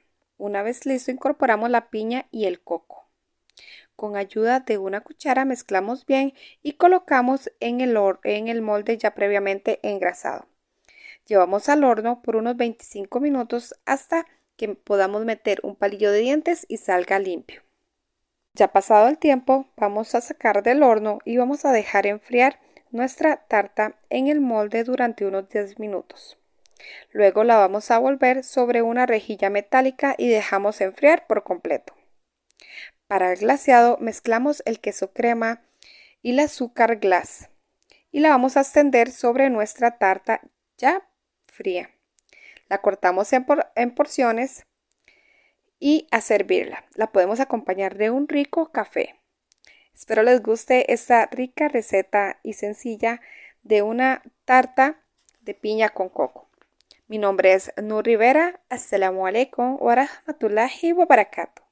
Una vez listo, incorporamos la piña y el coco. Con ayuda de una cuchara mezclamos bien y colocamos en el molde ya previamente engrasado. Llevamos al horno por unos 25 minutos hasta que podamos meter un palillo de dientes y salga limpio. Ya pasado el tiempo, vamos a sacar del horno y vamos a dejar enfriar nuestra tarta en el molde durante unos 10 minutos. Luego la vamos a volver sobre una rejilla metálica y dejamos enfriar por completo. Para el glaseado mezclamos el queso crema y el azúcar glass y la vamos a extender sobre nuestra tarta ya fría. La cortamos en porciones y a servirla. La podemos acompañar de un rico café. Espero les guste esta rica receta y sencilla de una tarta de piña con coco. Mi nombre es Nur Rivera. Assalamu alaikum wa rahmatullahi wa barakatuh.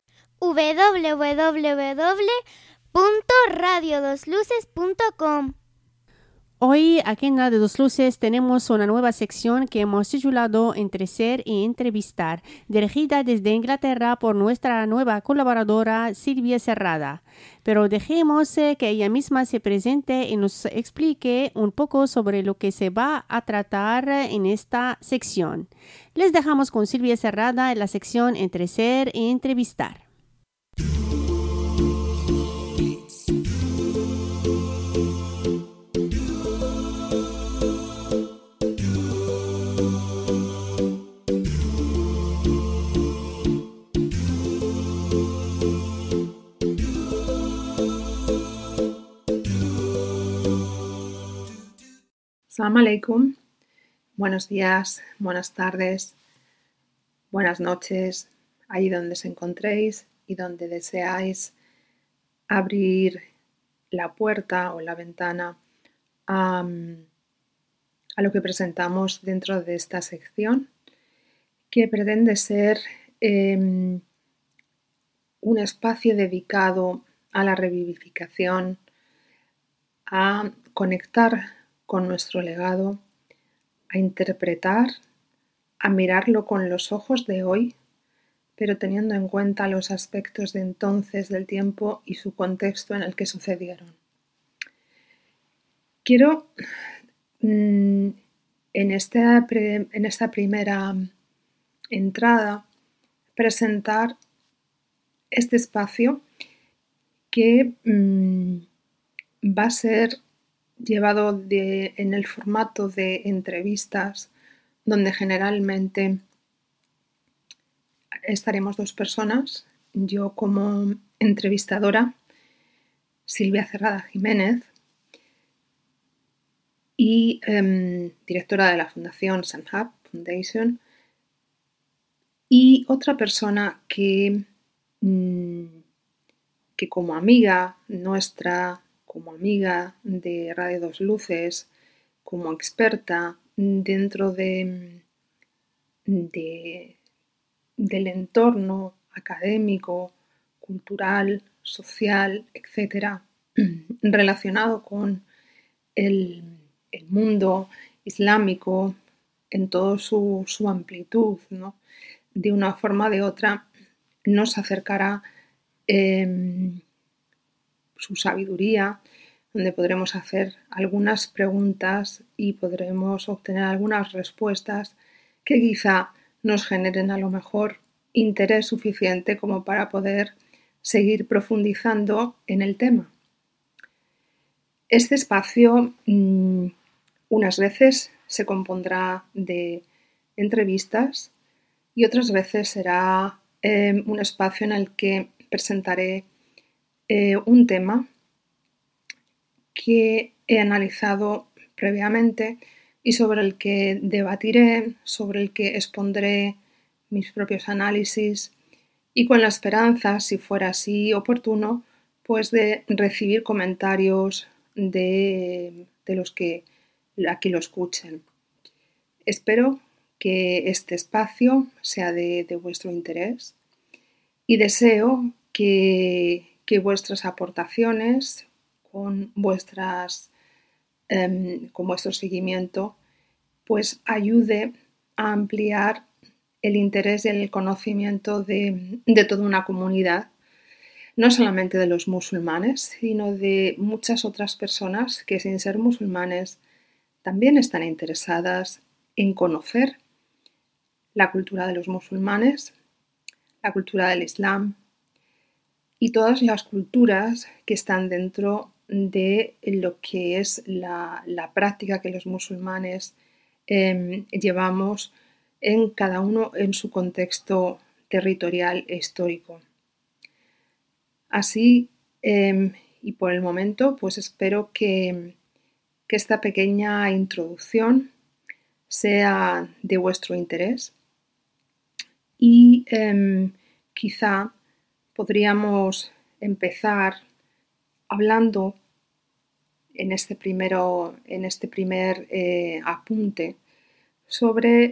www.radiodosluces.com. Hoy aquí en Radio Dos Luces tenemos una nueva sección que hemos titulado Entre Ser y Entrevistar, dirigida desde Inglaterra por nuestra nueva colaboradora Silvia Cerrada. Pero dejemos que ella misma se presente y nos explique un poco sobre lo que se va a tratar en esta sección. Les dejamos con Silvia Cerrada en la sección Entre Ser y Entrevistar. Assalamu alaikum. Buenos días, buenas tardes, buenas noches, ahí donde os encontréis y donde deseáis abrir la puerta o la ventana a lo que presentamos dentro de esta sección, que pretende ser un espacio dedicado a la revivificación, a conectar con nuestro legado, a interpretar, a mirarlo con los ojos de hoy, pero teniendo en cuenta los aspectos de entonces del tiempo y su contexto en el que sucedieron. Quiero en esta primera entrada presentar este espacio que va a ser llevado en el formato de entrevistas, donde generalmente estaremos dos personas, yo como entrevistadora, Silvia Cerrada Jiménez, y directora de la Fundación Sanhab Foundation, y otra persona que como amiga nuestra, como amiga de Radio Dos Luces, como experta dentro del entorno académico, cultural, social, etcétera, relacionado con el mundo islámico en toda su amplitud, ¿no? De una forma o de otra nos acercará su sabiduría, donde podremos hacer algunas preguntas y podremos obtener algunas respuestas que quizá nos generen a lo mejor interés suficiente como para poder seguir profundizando en el tema. Este espacio unas veces se compondrá de entrevistas y otras veces será un espacio en el que presentaré un tema que he analizado previamente y sobre el que debatiré, sobre el que expondré mis propios análisis y con la esperanza, si fuera así oportuno, pues de recibir comentarios de los que aquí lo escuchen. Espero que este espacio sea de vuestro interés y deseo que vuestras aportaciones con vuestro seguimiento pues ayude a ampliar el interés y el conocimiento de toda una comunidad, no solamente de los musulmanes, sino de muchas otras personas que sin ser musulmanes también están interesadas en conocer la cultura de los musulmanes, la cultura del Islam y todas las culturas que están dentro de lo que es la práctica que los musulmanes llevamos en cada uno en su contexto territorial e histórico. Así, y por el momento, pues espero que esta pequeña introducción sea de vuestro interés y quizá podríamos empezar hablando en este primer apunte sobre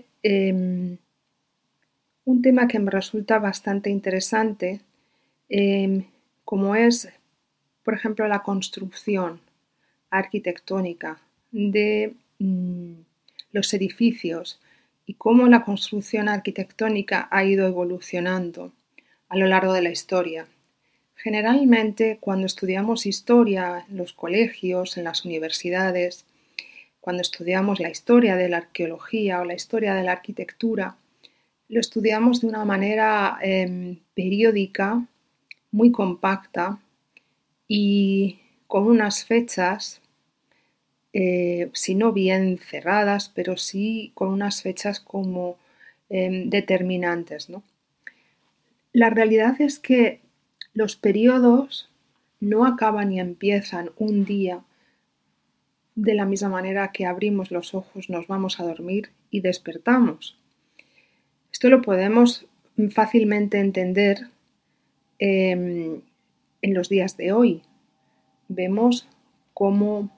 un tema que me resulta bastante interesante, como es, por ejemplo, la construcción arquitectónica de los edificios y cómo la construcción arquitectónica ha ido evolucionando a lo largo de la historia. Generalmente, cuando estudiamos historia en los colegios, en las universidades, cuando estudiamos la historia de la arqueología o la historia de la arquitectura, lo estudiamos de una manera periódica, muy compacta y con unas fechas, si no bien cerradas, pero sí con unas fechas como determinantes, ¿no? La realidad es que los periodos no acaban y empiezan un día de la misma manera que abrimos los ojos, nos vamos a dormir y despertamos. Esto lo podemos fácilmente entender en los días de hoy. Vemos cómo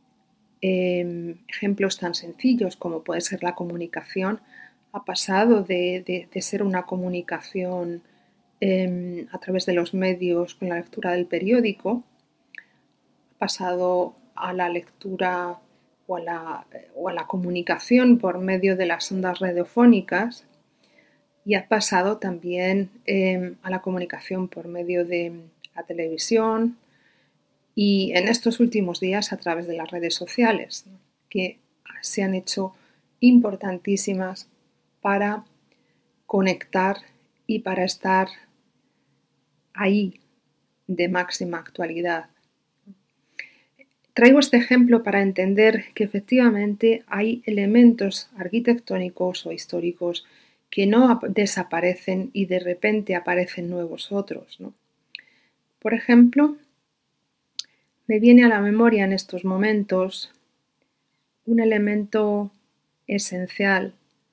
ejemplos tan sencillos como puede ser la comunicación ha pasado de ser una comunicación a través de los medios con la lectura del periódico, ha pasado a la lectura o a la comunicación por medio de las ondas radiofónicas y ha pasado también a la comunicación por medio de la televisión y en estos últimos días a través de las redes sociales, ¿no?, que se han hecho importantísimas para conectar y para estar ahí de máxima actualidad. Traigo este ejemplo para entender que efectivamente hay elementos arquitectónicos o históricos que no desaparecen y de repente aparecen nuevos otros, ¿no? Por ejemplo, me viene a la memoria en estos momentos un elemento esencial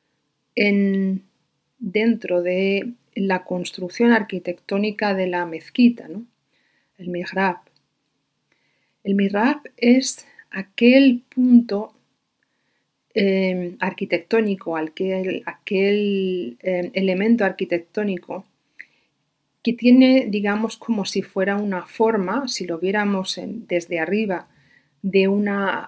dentro de la construcción arquitectónica de la mezquita, ¿no?, el mihrab. El mihrab es aquel punto arquitectónico, aquel elemento arquitectónico que tiene, digamos, como si fuera una forma, si lo viéramos desde arriba, de un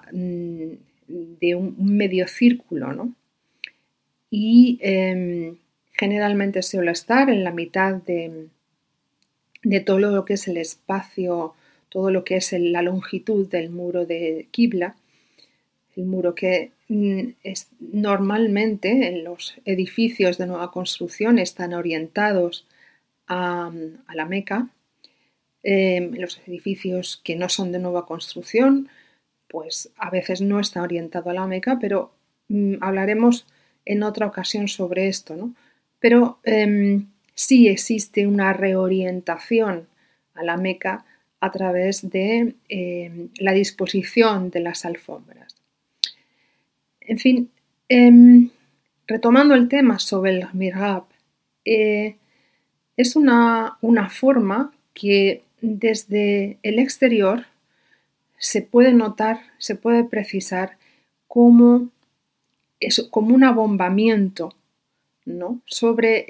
medio círculo, ¿no? Y generalmente suele estar en la mitad de todo lo que es el espacio, todo lo que es la longitud del muro de Qibla, el muro que normalmente en los edificios de nueva construcción están orientados a la Meca. Los edificios que no son de nueva construcción, pues a veces no está orientado a la Meca, pero hablaremos en otra ocasión sobre esto, ¿no? Pero sí existe una reorientación a la Meca a través de la disposición de las alfombras. En fin, retomando el tema sobre el mihrab, es una forma que desde el exterior se puede notar, se puede precisar como un abombamiento, ¿no?, sobre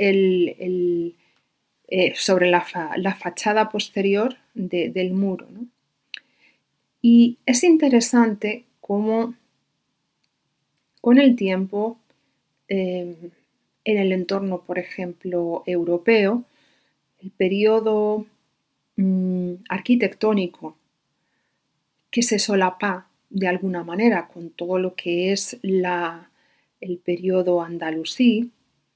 sobre la fachada posterior del muro, ¿no? Y es interesante cómo con el tiempo en el entorno, por ejemplo, europeo, el periodo arquitectónico que se solapa de alguna manera con todo lo que es el periodo andalusí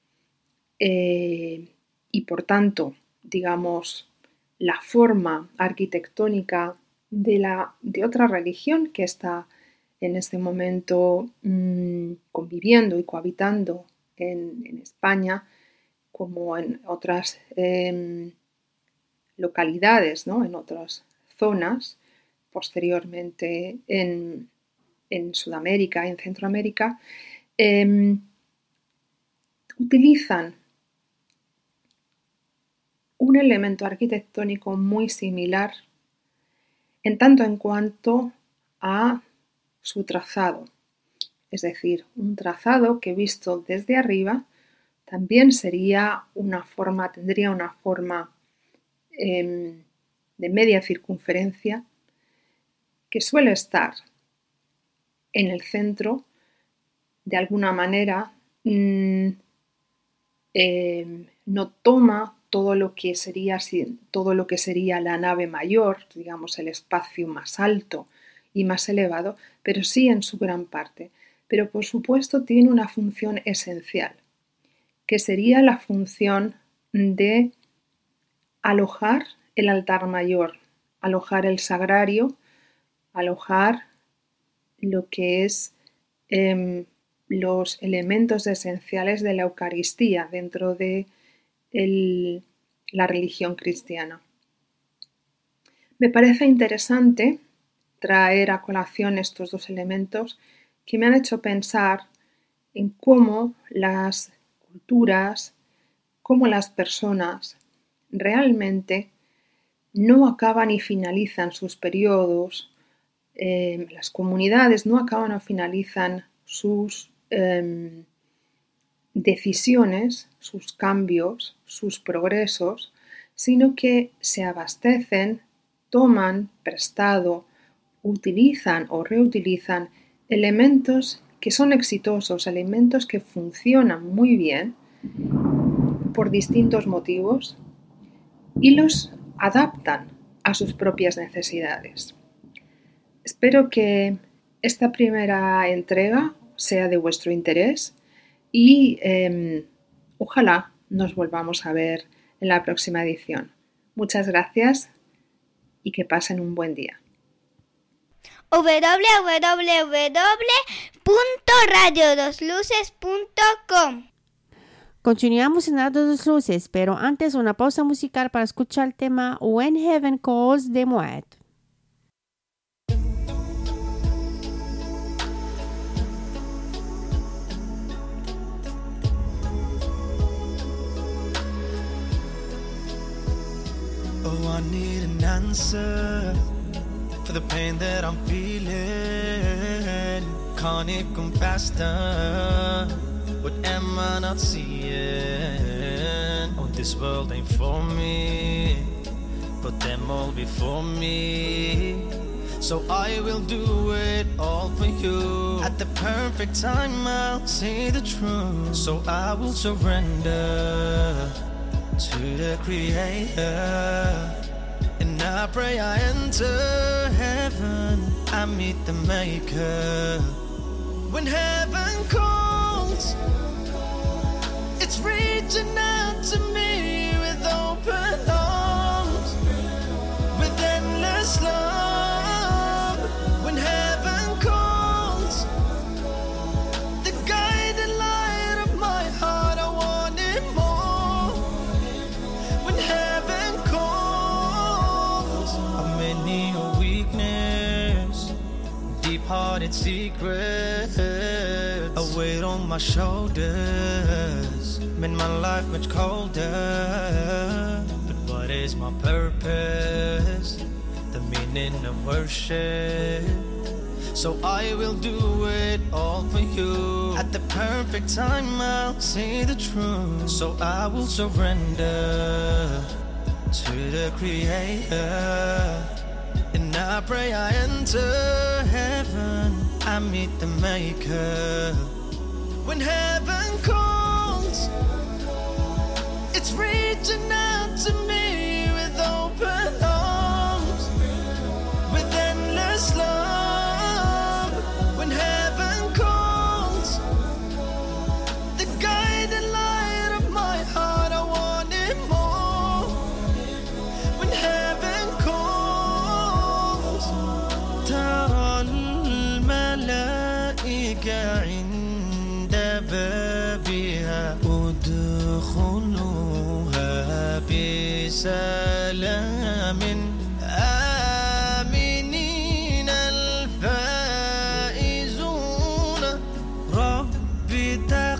y por tanto, digamos, la forma arquitectónica de otra religión que está en este momento conviviendo y cohabitando en España, como en otras localidades, ¿no? En otras zonas, posteriormente en Sudamérica, en Centroamérica, utilizan un elemento arquitectónico muy similar en tanto en cuanto a su trazado. Es decir, un trazado que visto desde arriba también tendría una forma de media circunferencia que suele estar en el centro, de alguna manera no toma todo lo que sería la nave mayor, digamos el espacio más alto y más elevado, pero sí en su gran parte. Pero por supuesto tiene una función esencial, que sería la función de alojar el altar mayor, alojar el sagrario, alojar lo que es los elementos esenciales de la Eucaristía dentro de la religión cristiana. Me parece interesante traer a colación estos dos elementos que me han hecho pensar en cómo las culturas, cómo las personas realmente no acaban y finalizan sus periodos, las comunidades no acaban o finalizan sus decisiones, sus cambios, sus progresos, sino que se abastecen, toman prestado, utilizan o reutilizan elementos que son exitosos, elementos que funcionan muy bien por distintos motivos y los adaptan a sus propias necesidades. Espero que esta primera entrega sea de vuestro interés y ojalá nos volvamos a ver en la próxima edición. Muchas gracias y que pasen un buen día. www.radiodosluces.com. Continuamos en Radio Dos Luces, pero antes una pausa musical para escuchar el tema When Heaven Calls de Moed. Oh, I need an answer for the pain that I'm feeling. Can't it come faster? What am I not seeing? Oh, this world ain't for me, but them all before me. So I will do it all for you. At the perfect time I'll say the truth. So I will surrender to the Creator. And I pray I enter heaven, I meet the Maker. When heaven calls, it's reaching out to me with open arms, with endless love. When heaven calls, the guiding light of my heart, I want it more. When heaven calls, I'm in need of weakness, deep-hearted secrets, a weight on my shoulders, made my life much colder. But what is my purpose? The meaning of worship. So I will do it all for you. At the perfect time I'll say the truth. So I will surrender to the Creator. And I pray I enter heaven, I meet the Maker. When heaven calls, comes, it's reaching out to me with open arms, with endless love. When heaven calls, the guiding light of my heart, I want it more. When heaven calls, ترى الملائكة عند بابها ادخلوها بسلام آمنين الفائزون ربي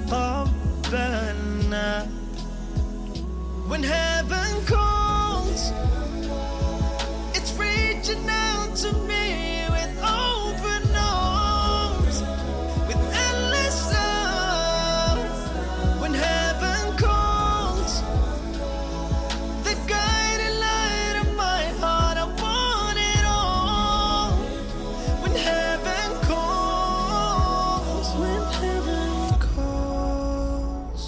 تقبلنا. When heaven calls, it's reaching out to me with open arms, with endless love. When heaven calls, the guiding light of my heart, I want it all. When heaven calls, when heaven calls.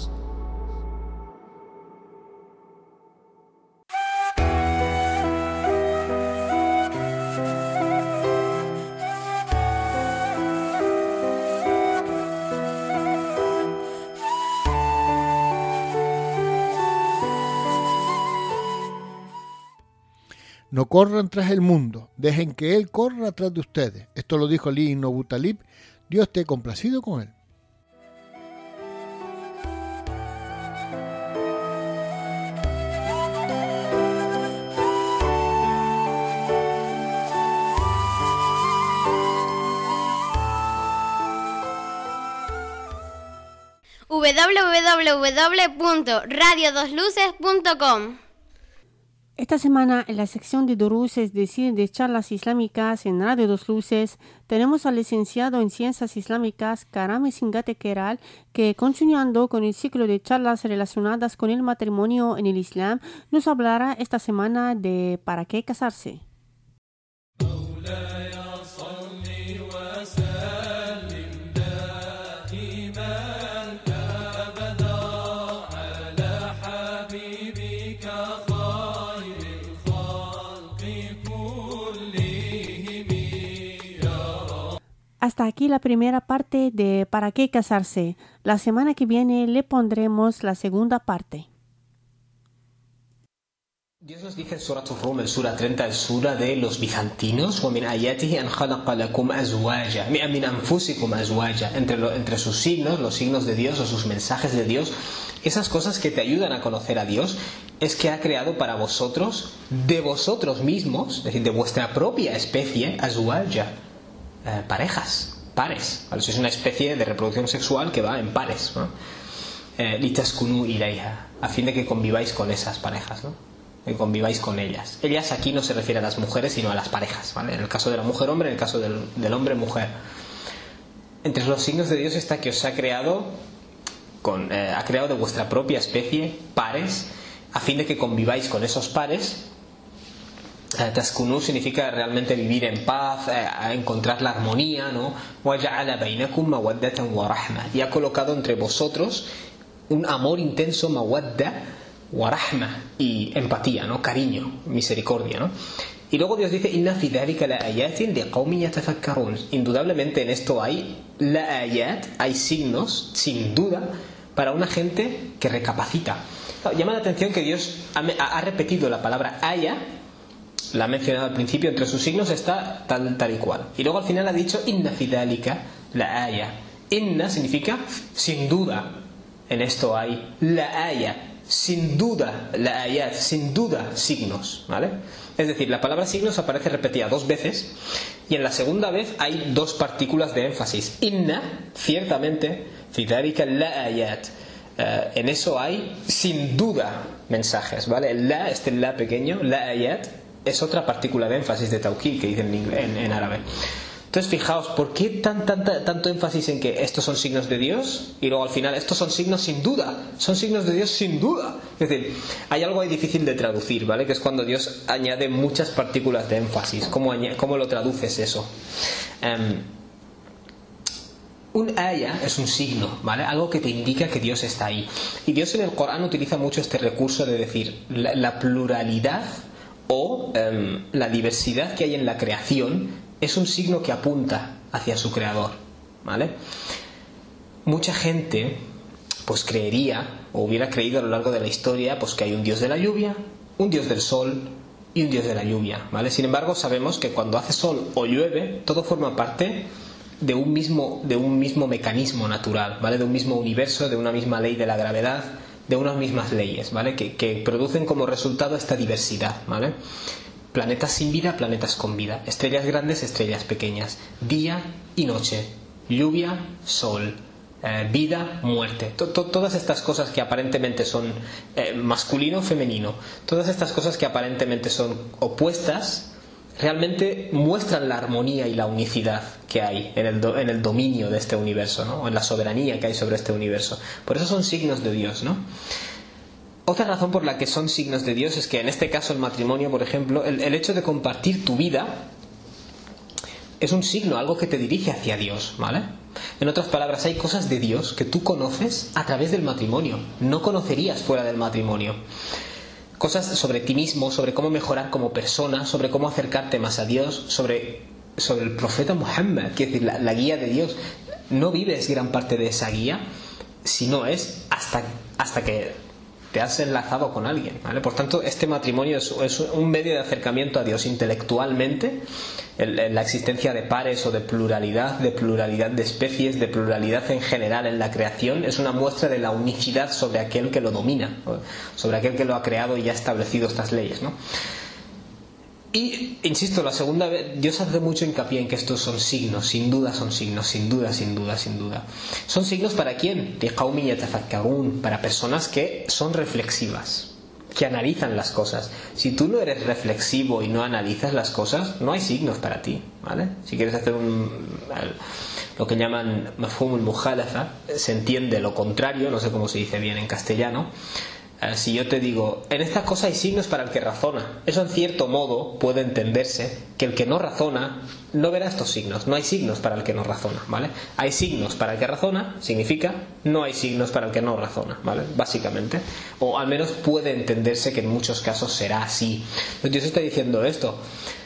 No corran tras el mundo, dejen que él corra tras de ustedes. Esto lo dijo Ali ibn Abu Talib. Dios esté complacido con él. www.radio2luces.com. Esta semana, en la sección de Durús, es decir, de charlas islámicas en Radio Dos Luces, tenemos al licenciado en Ciencias Islámicas Karame Singate Keral, que, continuando con el ciclo de charlas relacionadas con el matrimonio en el Islam, nos hablará esta semana de ¿para qué casarse? Hasta aquí la primera parte de ¿para qué casarse? La semana que viene le pondremos la segunda parte. Dios nos dice en Surat Rum, el Sura 30, el Sura de los bizantinos, وَمِنْ آيَاتِهِ أَنْ خَلَقَ لَكُمْ أَزْوَاجًا مِنْ أَنْفُسِكُمْ أَزْوَاجًا. Entre sus signos, los signos de Dios o sus mensajes de Dios, esas cosas que te ayudan a conocer a Dios, es que ha creado para vosotros, de vosotros mismos, es decir, de vuestra propia especie, azwaja, parejas, pares. ¿Vale? Eso es una especie de reproducción sexual que va en pares, ¿no? Litaskunu ilayha, a fin de que conviváis con esas parejas, ¿no? Que conviváis con ellas. Ellas aquí no se refiere a las mujeres, sino a las parejas, ¿vale? En el caso de la mujer hombre, en el caso del hombre mujer. Entre los signos de Dios está que os ha creado ha creado de vuestra propia especie pares, a fin de que conviváis con esos pares. Taskunu significa realmente vivir en paz, encontrar la armonía, ¿no? Y ha colocado entre vosotros un amor intenso, mawadda wa rahma, y empatía, ¿no? Cariño, misericordia, ¿no? Y luego Dios dice: Inna fi dhalika la ayatin liqaumin yatafakkarun. Indudablemente en esto hay la ayat, hay signos, sin duda, para una gente que recapacita. Llama la atención que Dios ha repetido la palabra aya, la ha mencionado al principio, entre sus signos está tal y cual. Y luego al final ha dicho: Inna fi dhalika la aya. Inna significa sin duda, en esto hay la aya, sin duda la ayat, sin duda signos, ¿vale? Es decir, la palabra signos aparece repetida 2 veces, y en la segunda vez hay 2 partículas de énfasis. Inna, ciertamente, fi dhalika la ayat, en eso hay sin duda mensajes, ¿vale? El la, la pequeño, la ayat, es otra partícula de énfasis de tawkid que dicen en árabe. Entonces fijaos, ¿por qué tanto énfasis en que estos son signos de Dios? Y luego al final, estos son signos sin duda, son signos de Dios sin duda. Es decir, hay algo ahí difícil de traducir, ¿vale? Que es cuando Dios añade muchas partículas de énfasis. ¿Cómo lo traduces eso? Un aya es un signo, ¿vale? Algo que te indica que Dios está ahí. Y Dios en el Corán utiliza mucho este recurso de decir la pluralidad o la diversidad que hay en la creación es un signo que apunta hacia su creador, ¿vale? Mucha gente pues creería o hubiera creído a lo largo de la historia pues que hay un Dios de la lluvia, un Dios del sol y un Dios de la lluvia, ¿vale? Sin embargo, sabemos que cuando hace sol o llueve, todo forma parte de un mismo mecanismo natural, ¿vale? De un mismo universo, de una misma ley de la gravedad, de unas mismas leyes, ¿vale? Que producen como resultado esta diversidad, ¿vale? Planetas sin vida, planetas con vida, estrellas grandes, estrellas pequeñas, día y noche, lluvia, sol, vida, muerte, todas estas cosas que aparentemente son masculino, femenino, todas estas cosas que aparentemente son opuestas, realmente muestran la armonía y la unicidad que hay en el dominio de este universo, ¿no? O en la soberanía que hay sobre este universo. Por eso son signos de Dios, ¿no? Otra razón por la que son signos de Dios es que en este caso el matrimonio, por ejemplo, el hecho de compartir tu vida es un signo, algo que te dirige hacia Dios, ¿vale? En otras palabras, hay cosas de Dios que tú conoces a través del matrimonio, no conocerías fuera del matrimonio. Cosas sobre ti mismo, sobre cómo mejorar como persona, sobre cómo acercarte más a Dios, sobre el profeta Muhammad, que es decir, la guía de Dios. No vives gran parte de esa guía si no es hasta que te has enlazado con alguien, ¿vale? Por tanto, este matrimonio es un medio de acercamiento a Dios intelectualmente. La existencia de pares o de pluralidad de especies, de pluralidad en general en la creación, es una muestra de la unicidad sobre aquel que lo domina, sobre aquel que lo ha creado y ha establecido estas leyes, ¿no? Y, insisto, la segunda vez, Dios hace mucho hincapié en que estos son signos, sin duda son signos, sin duda. ¿Son signos para quién? لِقَوْمٍ يَتَفَكَّرُونَ, para personas que son reflexivas, que analizan las cosas. Si tú no eres reflexivo y no analizas las cosas, no hay signos para ti, ¿vale? Si quieres hacer lo que llaman mafhum al-mukhalafa, se entiende lo contrario, no sé cómo se dice bien en castellano. Si yo te digo, en estas cosas hay signos para el que razona, eso en cierto modo puede entenderse que el que no razona no verá estos signos. No hay signos para el que no razona, ¿vale? Hay signos para el que razona, significa no hay signos para el que no razona, ¿vale? Básicamente, o al menos puede entenderse que en muchos casos será así. Entonces Dios está diciendo esto: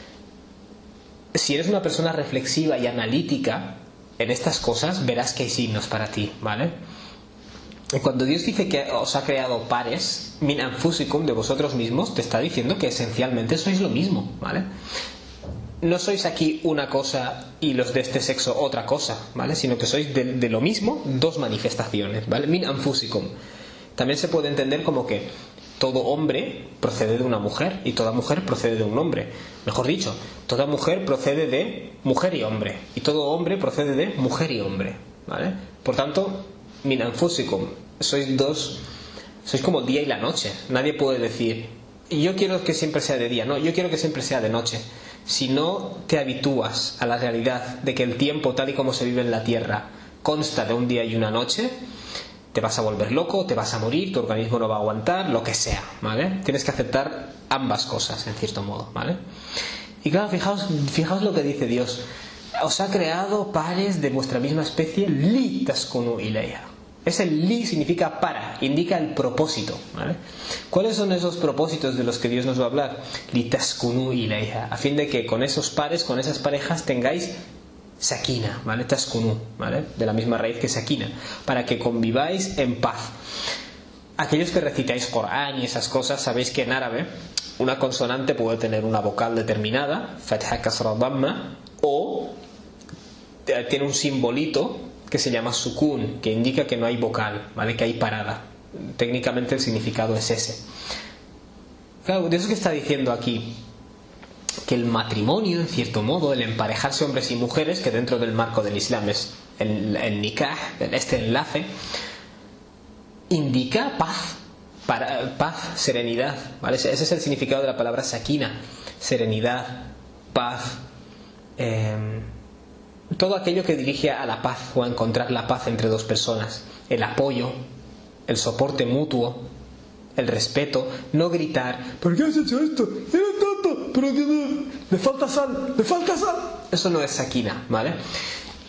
si eres una persona reflexiva y analítica en estas cosas, verás que hay signos para ti, ¿vale? Cuando Dios dice que os ha creado pares, min anfusikum, de vosotros mismos, te está diciendo que esencialmente sois lo mismo, ¿vale? No sois aquí una cosa y los de este sexo otra cosa, ¿vale? Sino que sois de lo mismo dos manifestaciones, ¿vale? Min anfusikum. También se puede entender como que todo hombre procede de una mujer y toda mujer procede de un hombre. Mejor dicho, toda mujer procede de mujer y hombre y todo hombre procede de mujer y hombre, ¿vale? Por tanto, min anfusikum, sois como el día y la noche. Nadie puede decir, yo quiero que siempre sea de día, no, yo quiero que siempre sea de noche. Si no te habitúas a la realidad de que el tiempo tal y como se vive en la tierra consta de un día y una noche, te vas a volver loco, te vas a morir, tu organismo no va a aguantar, lo que sea, ¿vale? Tienes que aceptar ambas cosas en cierto modo, ¿vale? Y claro, fijaos lo que dice Dios: os ha creado pares de vuestra misma especie, li taskunu ilayha. Ese li significa para, indica el propósito, ¿vale? ¿Cuáles son esos propósitos de los que Dios nos va a hablar? Li taskunu ilayha, a fin de que con esos pares, con esas parejas tengáis sakina, ¿vale? Taskunu, ¿vale? De la misma raíz que sakina, para que conviváis en paz. Aquellos que recitáis Corán y esas cosas, sabéis que en árabe una consonante puede tener una vocal determinada, fatha, kasra, damma, o tiene un simbolito que se llama sukun, que indica que no hay vocal, ¿vale? Que hay parada. Técnicamente el significado es ese. Claro, Dios que está diciendo aquí que el matrimonio, en cierto modo, el emparejarse hombres y mujeres, que dentro del marco del Islam es el nikah, este enlace, indica paz, paz, serenidad, ¿vale? Ese es el significado de la palabra sakina: serenidad, paz, todo aquello que dirige a la paz o a encontrar la paz entre dos personas, el apoyo, el soporte mutuo, el respeto, no gritar, ¿por qué has hecho esto? ¡Eres tonto! ¡Pero me falta sal! ¡Me falta sal! Eso no es sakina, ¿vale?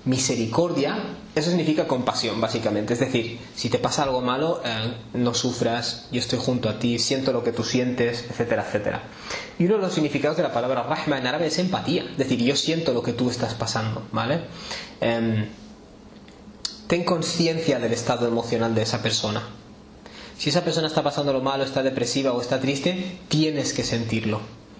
Misericordia, eso significa compasión, básicamente. Es decir, si te pasa algo malo, no sufras, yo estoy junto a ti, siento lo que tú sientes, etcétera, etcétera. Y uno de los significados de la palabra rahma en árabe es empatía. Es decir, yo siento lo que tú estás pasando, ¿vale? Ten conciencia del estado emocional de esa persona. Si esa persona está pasando lo malo, está depresiva o está triste, tienes que sentirlo.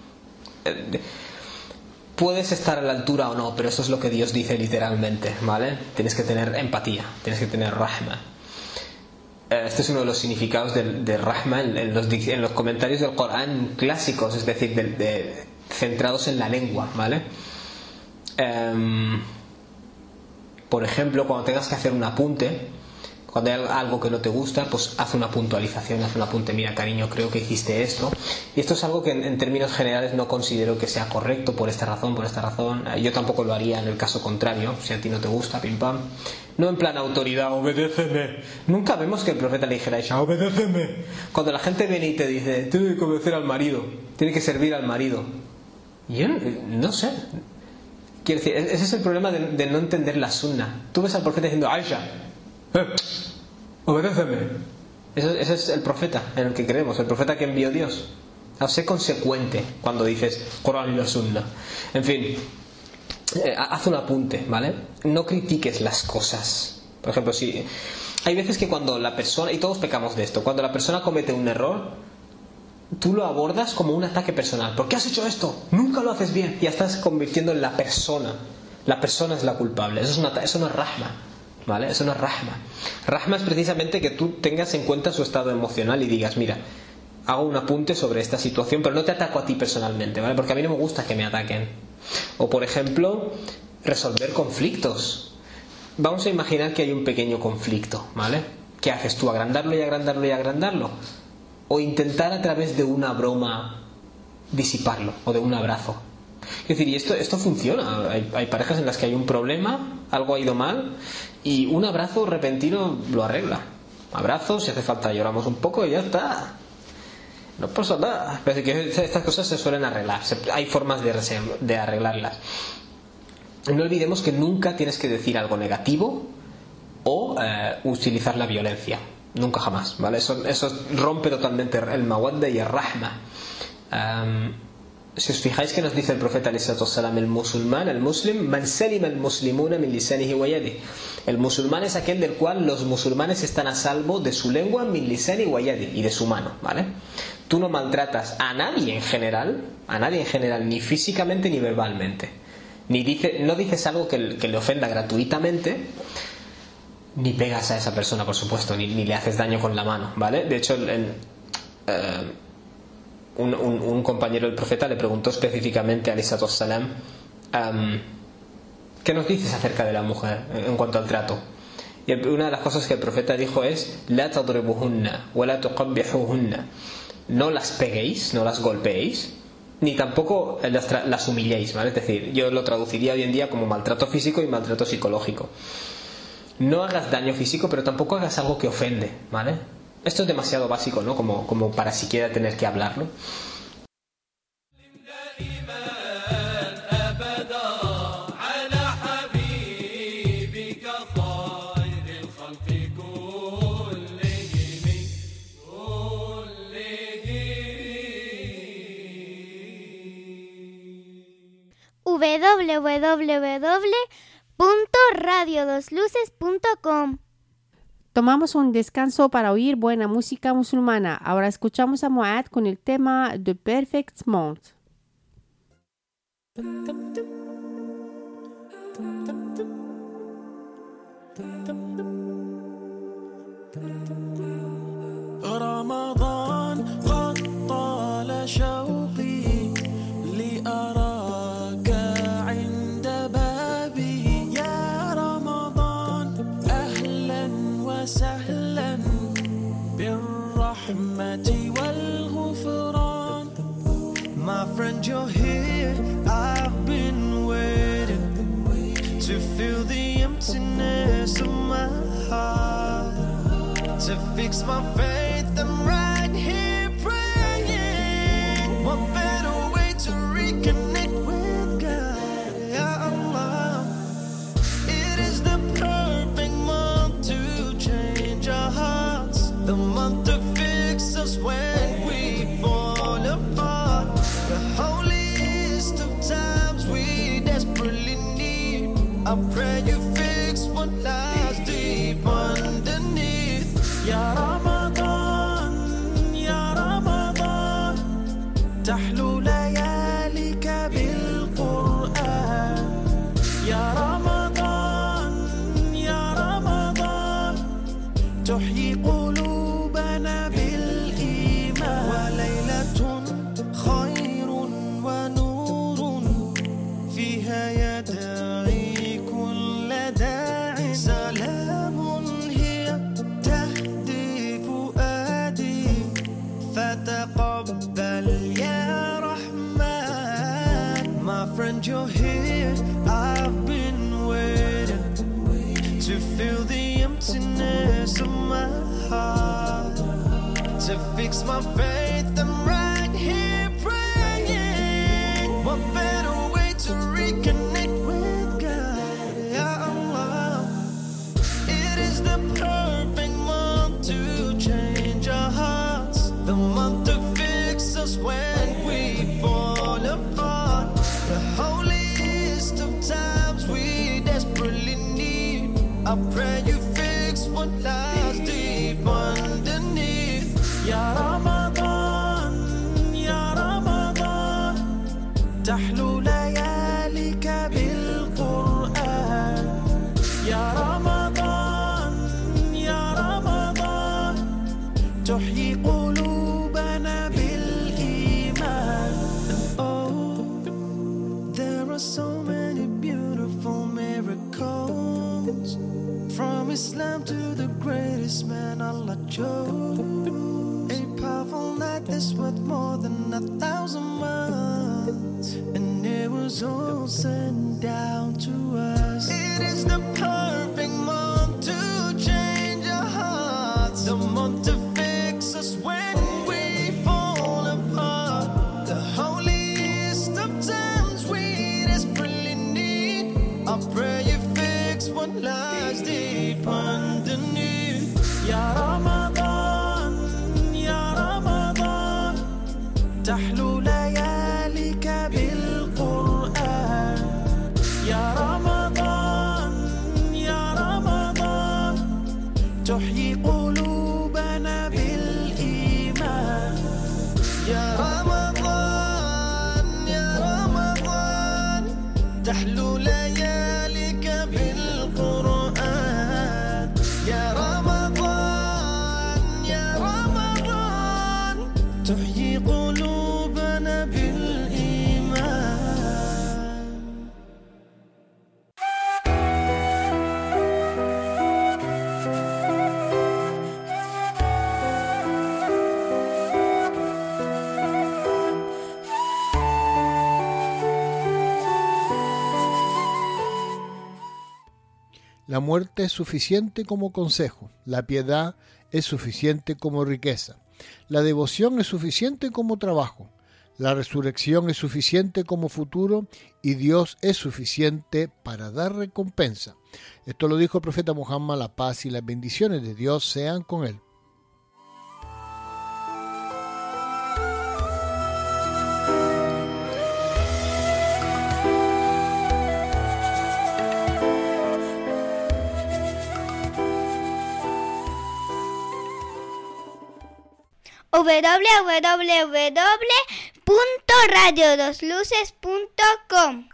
Puedes estar a la altura o no, pero eso es lo que Dios dice literalmente, ¿vale? Tienes que tener empatía, tienes que tener rahma. Este es uno de los significados de rahma en los comentarios del Corán clásicos, es decir, centrados en la lengua, ¿vale? Por ejemplo, cuando tengas que hacer un apunte, cuando hay algo que no te gusta, pues haz una puntualización, haz un apunte, mira cariño, creo que hiciste esto. Y esto es algo que en términos generales no considero que sea correcto por esta razón. Yo tampoco lo haría en el caso contrario, si a ti no te gusta, pim pam. No en plan autoridad, obedéceme. Nunca vemos que el profeta le dijera a Aisha, obedéceme. Cuando la gente viene y te dice, tiene que obedecer al marido, tiene que servir al marido. Yo no sé. Quiero decir, ese es el problema de no entender la sunna. Tú ves al profeta diciendo, Aisha, obedéceme. Ese es el profeta en el que creemos, el profeta que envió Dios. Sé consecuente cuando dices Corán y la sunna. En fin, haz un apunte, ¿vale? No critiques las cosas. Por ejemplo, si hay veces que cuando la persona, y todos pecamos de esto, cuando la persona comete un error, tú lo abordas como un ataque personal. ¿Por qué has hecho esto? Nunca lo haces bien. Ya estás convirtiendo en la persona. La persona es la culpable. Eso no es rahma, ¿vale? Eso no es rahma. Rahma es precisamente que tú tengas en cuenta su estado emocional y digas, mira, hago un apunte sobre esta situación, pero no te ataco a ti personalmente, ¿vale? Porque a mí no me gusta que me ataquen. O por ejemplo, resolver conflictos. Vamos a imaginar que hay un pequeño conflicto, ¿vale? ¿Qué haces tú? ¿Agrandarlo y agrandarlo y agrandarlo? O intentar a través de una broma disiparlo, o de un abrazo. Es decir, y esto funciona. Hay parejas en las que hay un problema, algo ha ido mal, y un abrazo repentino lo arregla. Abrazo, si hace falta lloramos un poco y ya está. No pasa nada. Pero que estas cosas se suelen arreglar. Hay formas de arreglarlas. No olvidemos que nunca tienes que decir algo negativo o utilizar la violencia. Nunca jamás, ¿vale? Eso rompe totalmente el mawadda y el rahma. Si os fijáis que nos dice el profeta ﷺ, el musulmán, el muslim, man salima al muslimuna min lisanihi wa yadihi. El musulmán es aquel del cual los musulmanes están a salvo de su lengua, min lisani wa yadihi, y de su mano, ¿vale? Tú no maltratas a nadie en general, ni físicamente ni verbalmente. No dices algo que le ofenda gratuitamente, ni pegas a esa persona, por supuesto, ni le haces daño con la mano, ¿vale? De hecho, un compañero del profeta le preguntó específicamente a Aleyhi Salam, ¿qué nos dices acerca de la mujer en cuanto al trato? Y una de las cosas que el profeta dijo es la tadribuhunna wa la tuqabbihuhunna. No las peguéis, no las golpeéis, ni tampoco las humilléis, ¿vale? Es decir, yo lo traduciría hoy en día como maltrato físico y maltrato psicológico. No hagas daño físico, pero tampoco hagas algo que ofende, ¿vale? Esto es demasiado básico, ¿no? Como para siquiera tener que hablarlo. www.radiodosluces.com. Tomamos un descanso para oír buena música musulmana. Ahora escuchamos a Muad con el tema The Perfect Month. رمضان قد طال شوقي لأراك عند بابي يا رمضان أهلا وسهلا بالرحمة والغفران. My friend, you're here, I've been waiting to fill the emptiness of my heart, to fix my faith. I'm right here praying. What better way to reconnect with God? Ya Allah, it month to fix us when we fall apart. The holiest of times we desperately need. I pray you fix what lies deep underneath. Ya Ramadan, Ya Ramadan, تحلو لياليك بالقرآن. يا رمضان يا رمضان تحيي قلوبنا بالإيمان. وليلة خير ونور فيها يدعي كل داع. سلام هي تهدي فؤادي فتقبل يا رحمن. My friend, you're here, I've been waiting to fill the emptiness of my heart, to fix my faith. I'm right here praying. What better way to reconnect with God? Ya Allah, it is the perfect month to change our hearts, the month to fix us when we fall apart. The holiest of times we desperately need. I pray you fix what lies deep underneath. Ya Ramadan, Ya Ramadan, تحلو لياليك بالقرآن. Ya Ramadan, Ya Ramadan, تحيي قلوبنا بالإيمان. Oh, there are so many beautiful miracles, from Islam to the greatest man Allah chose. A powerful night that's worth more than 1,000 months, and it was all sent down to us. It is the perfect month to change our hearts, the month to fix us when we fall apart. The holiest of times we desperately need. I pray you fix what lies deep underneath. Ya Ramadan, Ya Ramadan, تحلو لياليك بالقرآن. Ya Ramadan, Ya Ramadan, تحيي قلوبنا بالإيمان. Ya Ramadan, Ya Ramadan, تحلو لياليك بالقرآن. Ya Ramadan, Ya Ramadan, تحيي قلوبنا بالإيمان. La muerte es suficiente como consejo, la piedad es suficiente como riqueza, la devoción es suficiente como trabajo, la resurrección es suficiente como futuro y Dios es suficiente para dar recompensa. Esto lo dijo el profeta Muhammad, la paz y las bendiciones de Dios sean con él. www.radiodosluces.com.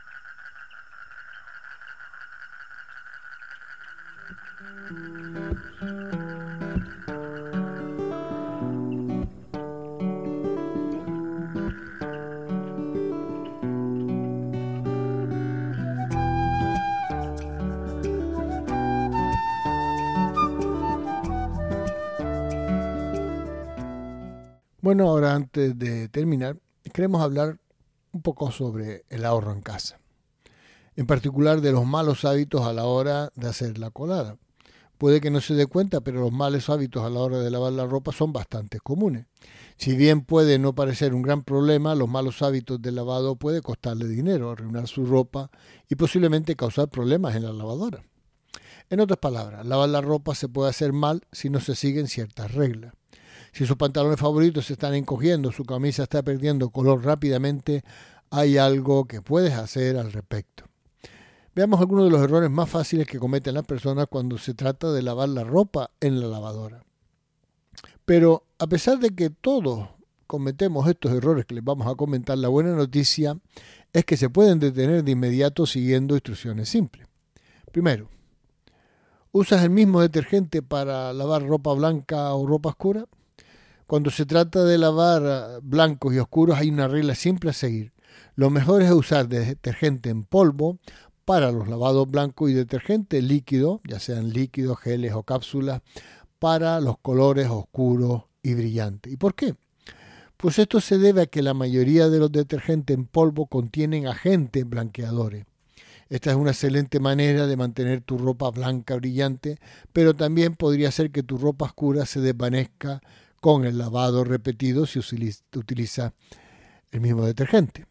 Bueno, ahora antes de terminar, queremos hablar un poco sobre el ahorro en casa. En particular de los malos hábitos a la hora de hacer la colada. Puede que no se dé cuenta, pero los malos hábitos a la hora de lavar la ropa son bastante comunes. Si bien puede no parecer un gran problema, los malos hábitos del lavado puede costarle dinero, arruinar su ropa y posiblemente causar problemas en la lavadora. En otras palabras, lavar la ropa se puede hacer mal si no se siguen ciertas reglas. Si sus pantalones favoritos se están encogiendo, su camisa está perdiendo color rápidamente, hay algo que puedes hacer al respecto. Veamos algunos de los errores más fáciles que cometen las personas cuando se trata de lavar la ropa en la lavadora. Pero a pesar de que todos cometemos estos errores que les vamos a comentar, la buena noticia es que se pueden detener de inmediato siguiendo instrucciones simples. Primero, ¿usas el mismo detergente para lavar ropa blanca o ropa oscura? Cuando se trata de lavar blancos y oscuros hay una regla simple a seguir. Lo mejor es usar detergente en polvo para los lavados blancos y detergente líquido, ya sean líquidos, geles o cápsulas, para los colores oscuros y brillantes. ¿Y por qué? Pues esto se debe a que la mayoría de los detergentes en polvo contienen agentes blanqueadores. Esta es una excelente manera de mantener tu ropa blanca brillante, pero también podría ser que tu ropa oscura se desvanezca con el lavado repetido si utiliza el mismo detergente.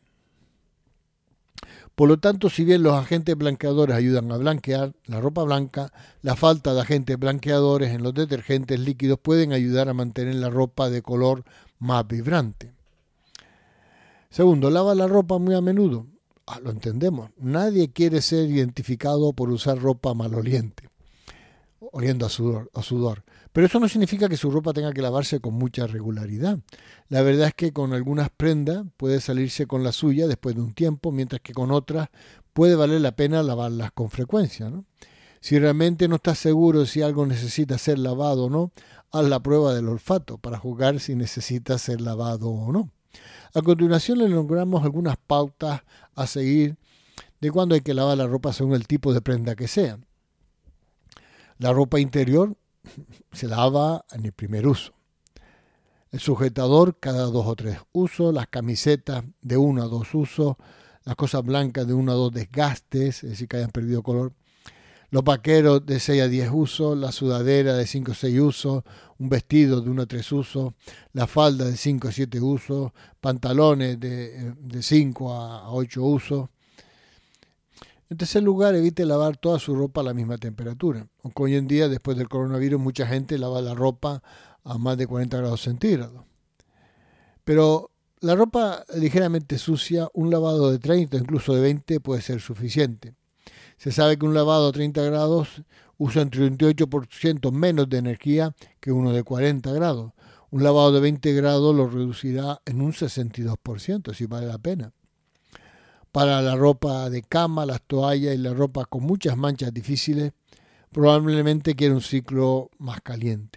Por lo tanto, si bien los agentes blanqueadores ayudan a blanquear la ropa blanca, la falta de agentes blanqueadores en los detergentes líquidos pueden ayudar a mantener la ropa de color más vibrante. Segundo, lava la ropa muy a menudo. Lo entendemos. Nadie quiere ser identificado por usar ropa maloliente, oliendo a sudor. Pero eso no significa que su ropa tenga que lavarse con mucha regularidad. La verdad es que con algunas prendas puede salirse con la suya después de un tiempo, mientras que con otras puede valer la pena lavarlas con frecuencia, ¿no? Si realmente no estás seguro de si algo necesita ser lavado o no, haz la prueba del olfato para juzgar si necesita ser lavado o no. A continuación le nombramos algunas pautas a seguir de cuándo hay que lavar la ropa según el tipo de prenda que sea. La ropa interior se lava en el primer uso. El sujetador cada 2 o 3 usos, las camisetas de 1 a 2 usos, las cosas blancas de 1 a 2 desgastes, es decir, que hayan perdido color, los vaqueros de 6 a 10 usos, la sudadera de 5 a 6 usos, un vestido de 1 a 3 usos, la falda de 5 a 7 usos, pantalones de 5 a 8 usos. En tercer lugar, evite lavar toda su ropa a la misma temperatura. Aunque hoy en día, después del coronavirus, mucha gente lava la ropa a más de 40 grados centígrados. Pero la ropa ligeramente sucia, un lavado de 30, incluso de 20, puede ser suficiente. Se sabe que un lavado a 30 grados usa entre un 28% menos de energía que uno de 40 grados. Un lavado de 20 grados lo reducirá en un 62%, si vale la pena. Para la ropa de cama, las toallas y la ropa con muchas manchas difíciles, probablemente quiere un ciclo más caliente.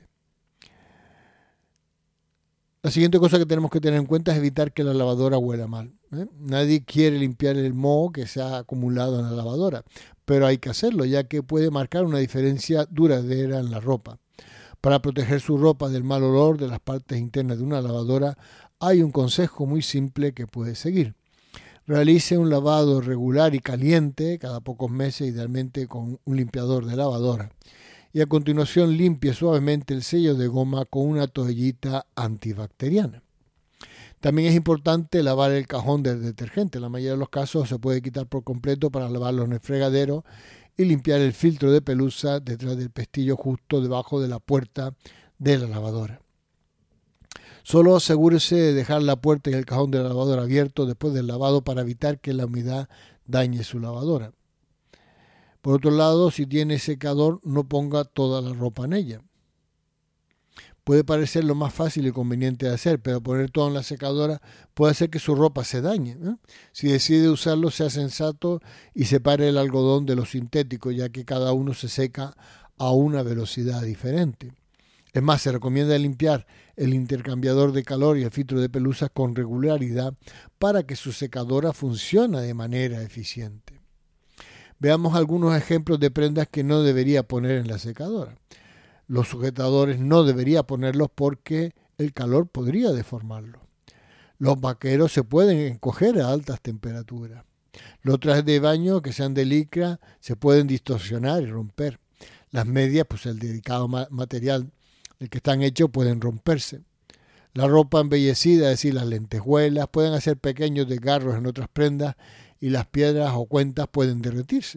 La siguiente cosa que tenemos que tener en cuenta es evitar que la lavadora huela mal. Nadie quiere limpiar el moho que se ha acumulado en la lavadora, pero hay que hacerlo, ya que puede marcar una diferencia duradera en la ropa. Para proteger su ropa del mal olor de las partes internas de una lavadora, hay un consejo muy simple que puede seguir. Realice un lavado regular y caliente cada pocos meses, idealmente con un limpiador de lavadora. Y a continuación limpie suavemente el sello de goma con una toallita antibacteriana. También es importante lavar el cajón del detergente. En la mayoría de los casos se puede quitar por completo para lavarlo en el fregadero y limpiar el filtro de pelusa detrás del pestillo justo debajo de la puerta de la lavadora. Solo asegúrese de dejar la puerta y el cajón de la lavadora abierto después del lavado para evitar que la humedad dañe su lavadora. Por otro lado, si tiene secador, no ponga toda la ropa en ella. Puede parecer lo más fácil y conveniente de hacer, pero poner todo en la secadora puede hacer que su ropa se dañe, ¿eh? Si decide usarlo, sea sensato y separe el algodón de lo sintético, ya que cada uno se seca a una velocidad diferente. Es más, se recomienda limpiar el intercambiador de calor y el filtro de pelusa con regularidad para que su secadora funcione de manera eficiente. Veamos algunos ejemplos de prendas que no debería poner en la secadora. Los sujetadores no debería ponerlos porque el calor podría deformarlos. Los vaqueros se pueden encoger a altas temperaturas. Los trajes de baño que sean de licra se pueden distorsionar y romper. Las medias, pues el delicado material del que están hechos, pueden romperse. La ropa embellecida, es decir, las lentejuelas, pueden hacer pequeños desgarros en otras prendas y las piedras o cuentas pueden derretirse.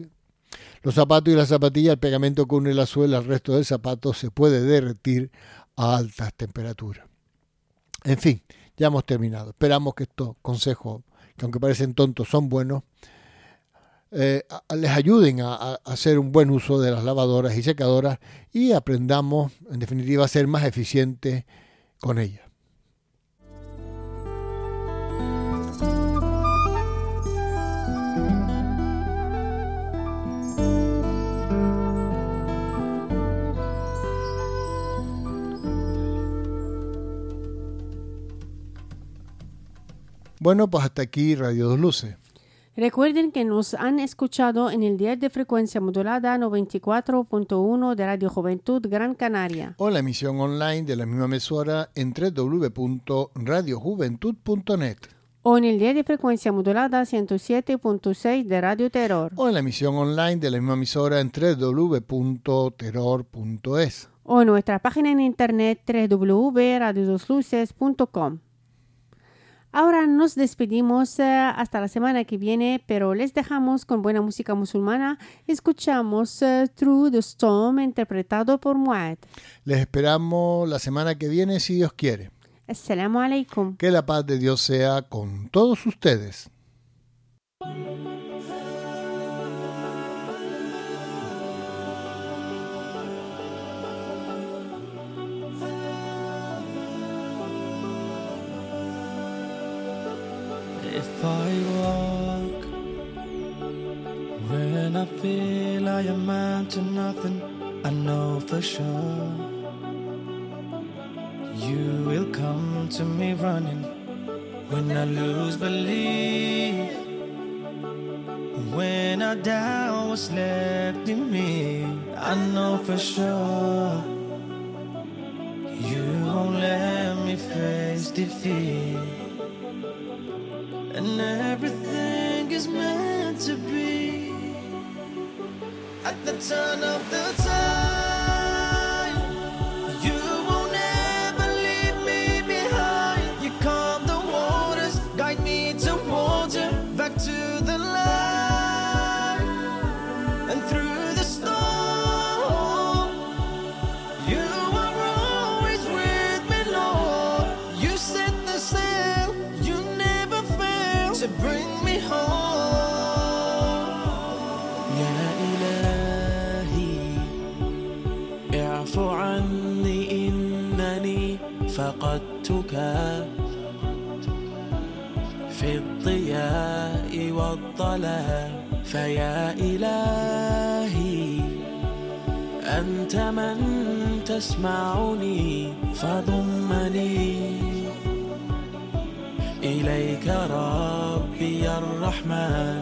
Los zapatos y las zapatillas, el pegamento que une la suela al resto del zapato se puede derretir a altas temperaturas. En fin, ya hemos terminado. Esperamos que estos consejos, que aunque parecen tontos, son buenos, les ayuden a hacer un buen uso de las lavadoras y secadoras y aprendamos, en definitiva, a ser más eficientes con ellas. Bueno, pues hasta aquí Radio Dos Luces. Recuerden que nos han escuchado en el dial de frecuencia modulada 94.1 de Radio Juventud Gran Canaria. O la emisión online de la misma emisora en www.radiojuventud.net. O en el dial de frecuencia modulada 107.6 de Radio Terror. O en la emisión online de la misma emisora en www.terror.es. O en nuestra página en internet www.radiodosluces.com. Ahora nos despedimos hasta la semana que viene, pero les dejamos con buena música musulmana. Escuchamos Through the Storm, interpretado por Muad. Les esperamos la semana que viene, si Dios quiere. Assalamu alaikum. Que la paz de Dios sea con todos ustedes. If I walk when I feel I amount to nothing, I know for sure you will come to me running. When I lose belief, when I doubt what's left in me, I know for sure you won't let me face defeat. And everything is meant to be at the turn of the tide. You won't ever leave me behind. You calm the waters, guide me towards you, back to the light. And through the storm, you are always with me, Lord. You set the sail, you never fail to bring me home. Ya Ilahi, i'fu anni innani faqadtuka في الضياء والظلام. فيا إلهي أنت من تسمعني فضمني إليك ربي الرحمن.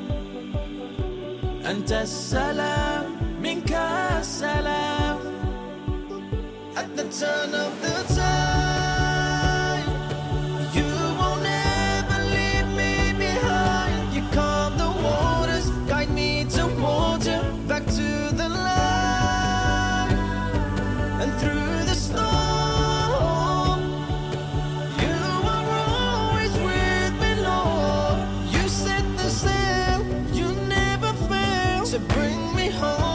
أنت السلام منك السلام. At the turn of the tide, you won't ever leave me behind. You calm the waters, guide me towards you, back to the light. And through the storm, you are always with me, Lord. You set the sail, you never fail to bring me home.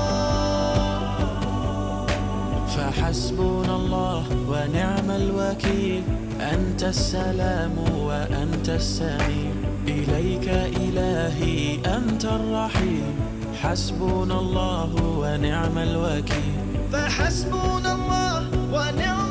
فحسبنا الله ونعم الوكيل. أنت السلام وأنت السميع. إليك إلهي أنت الرحيم. حسبنا الله ونعم الوكيل. فحسبنا الله ونعم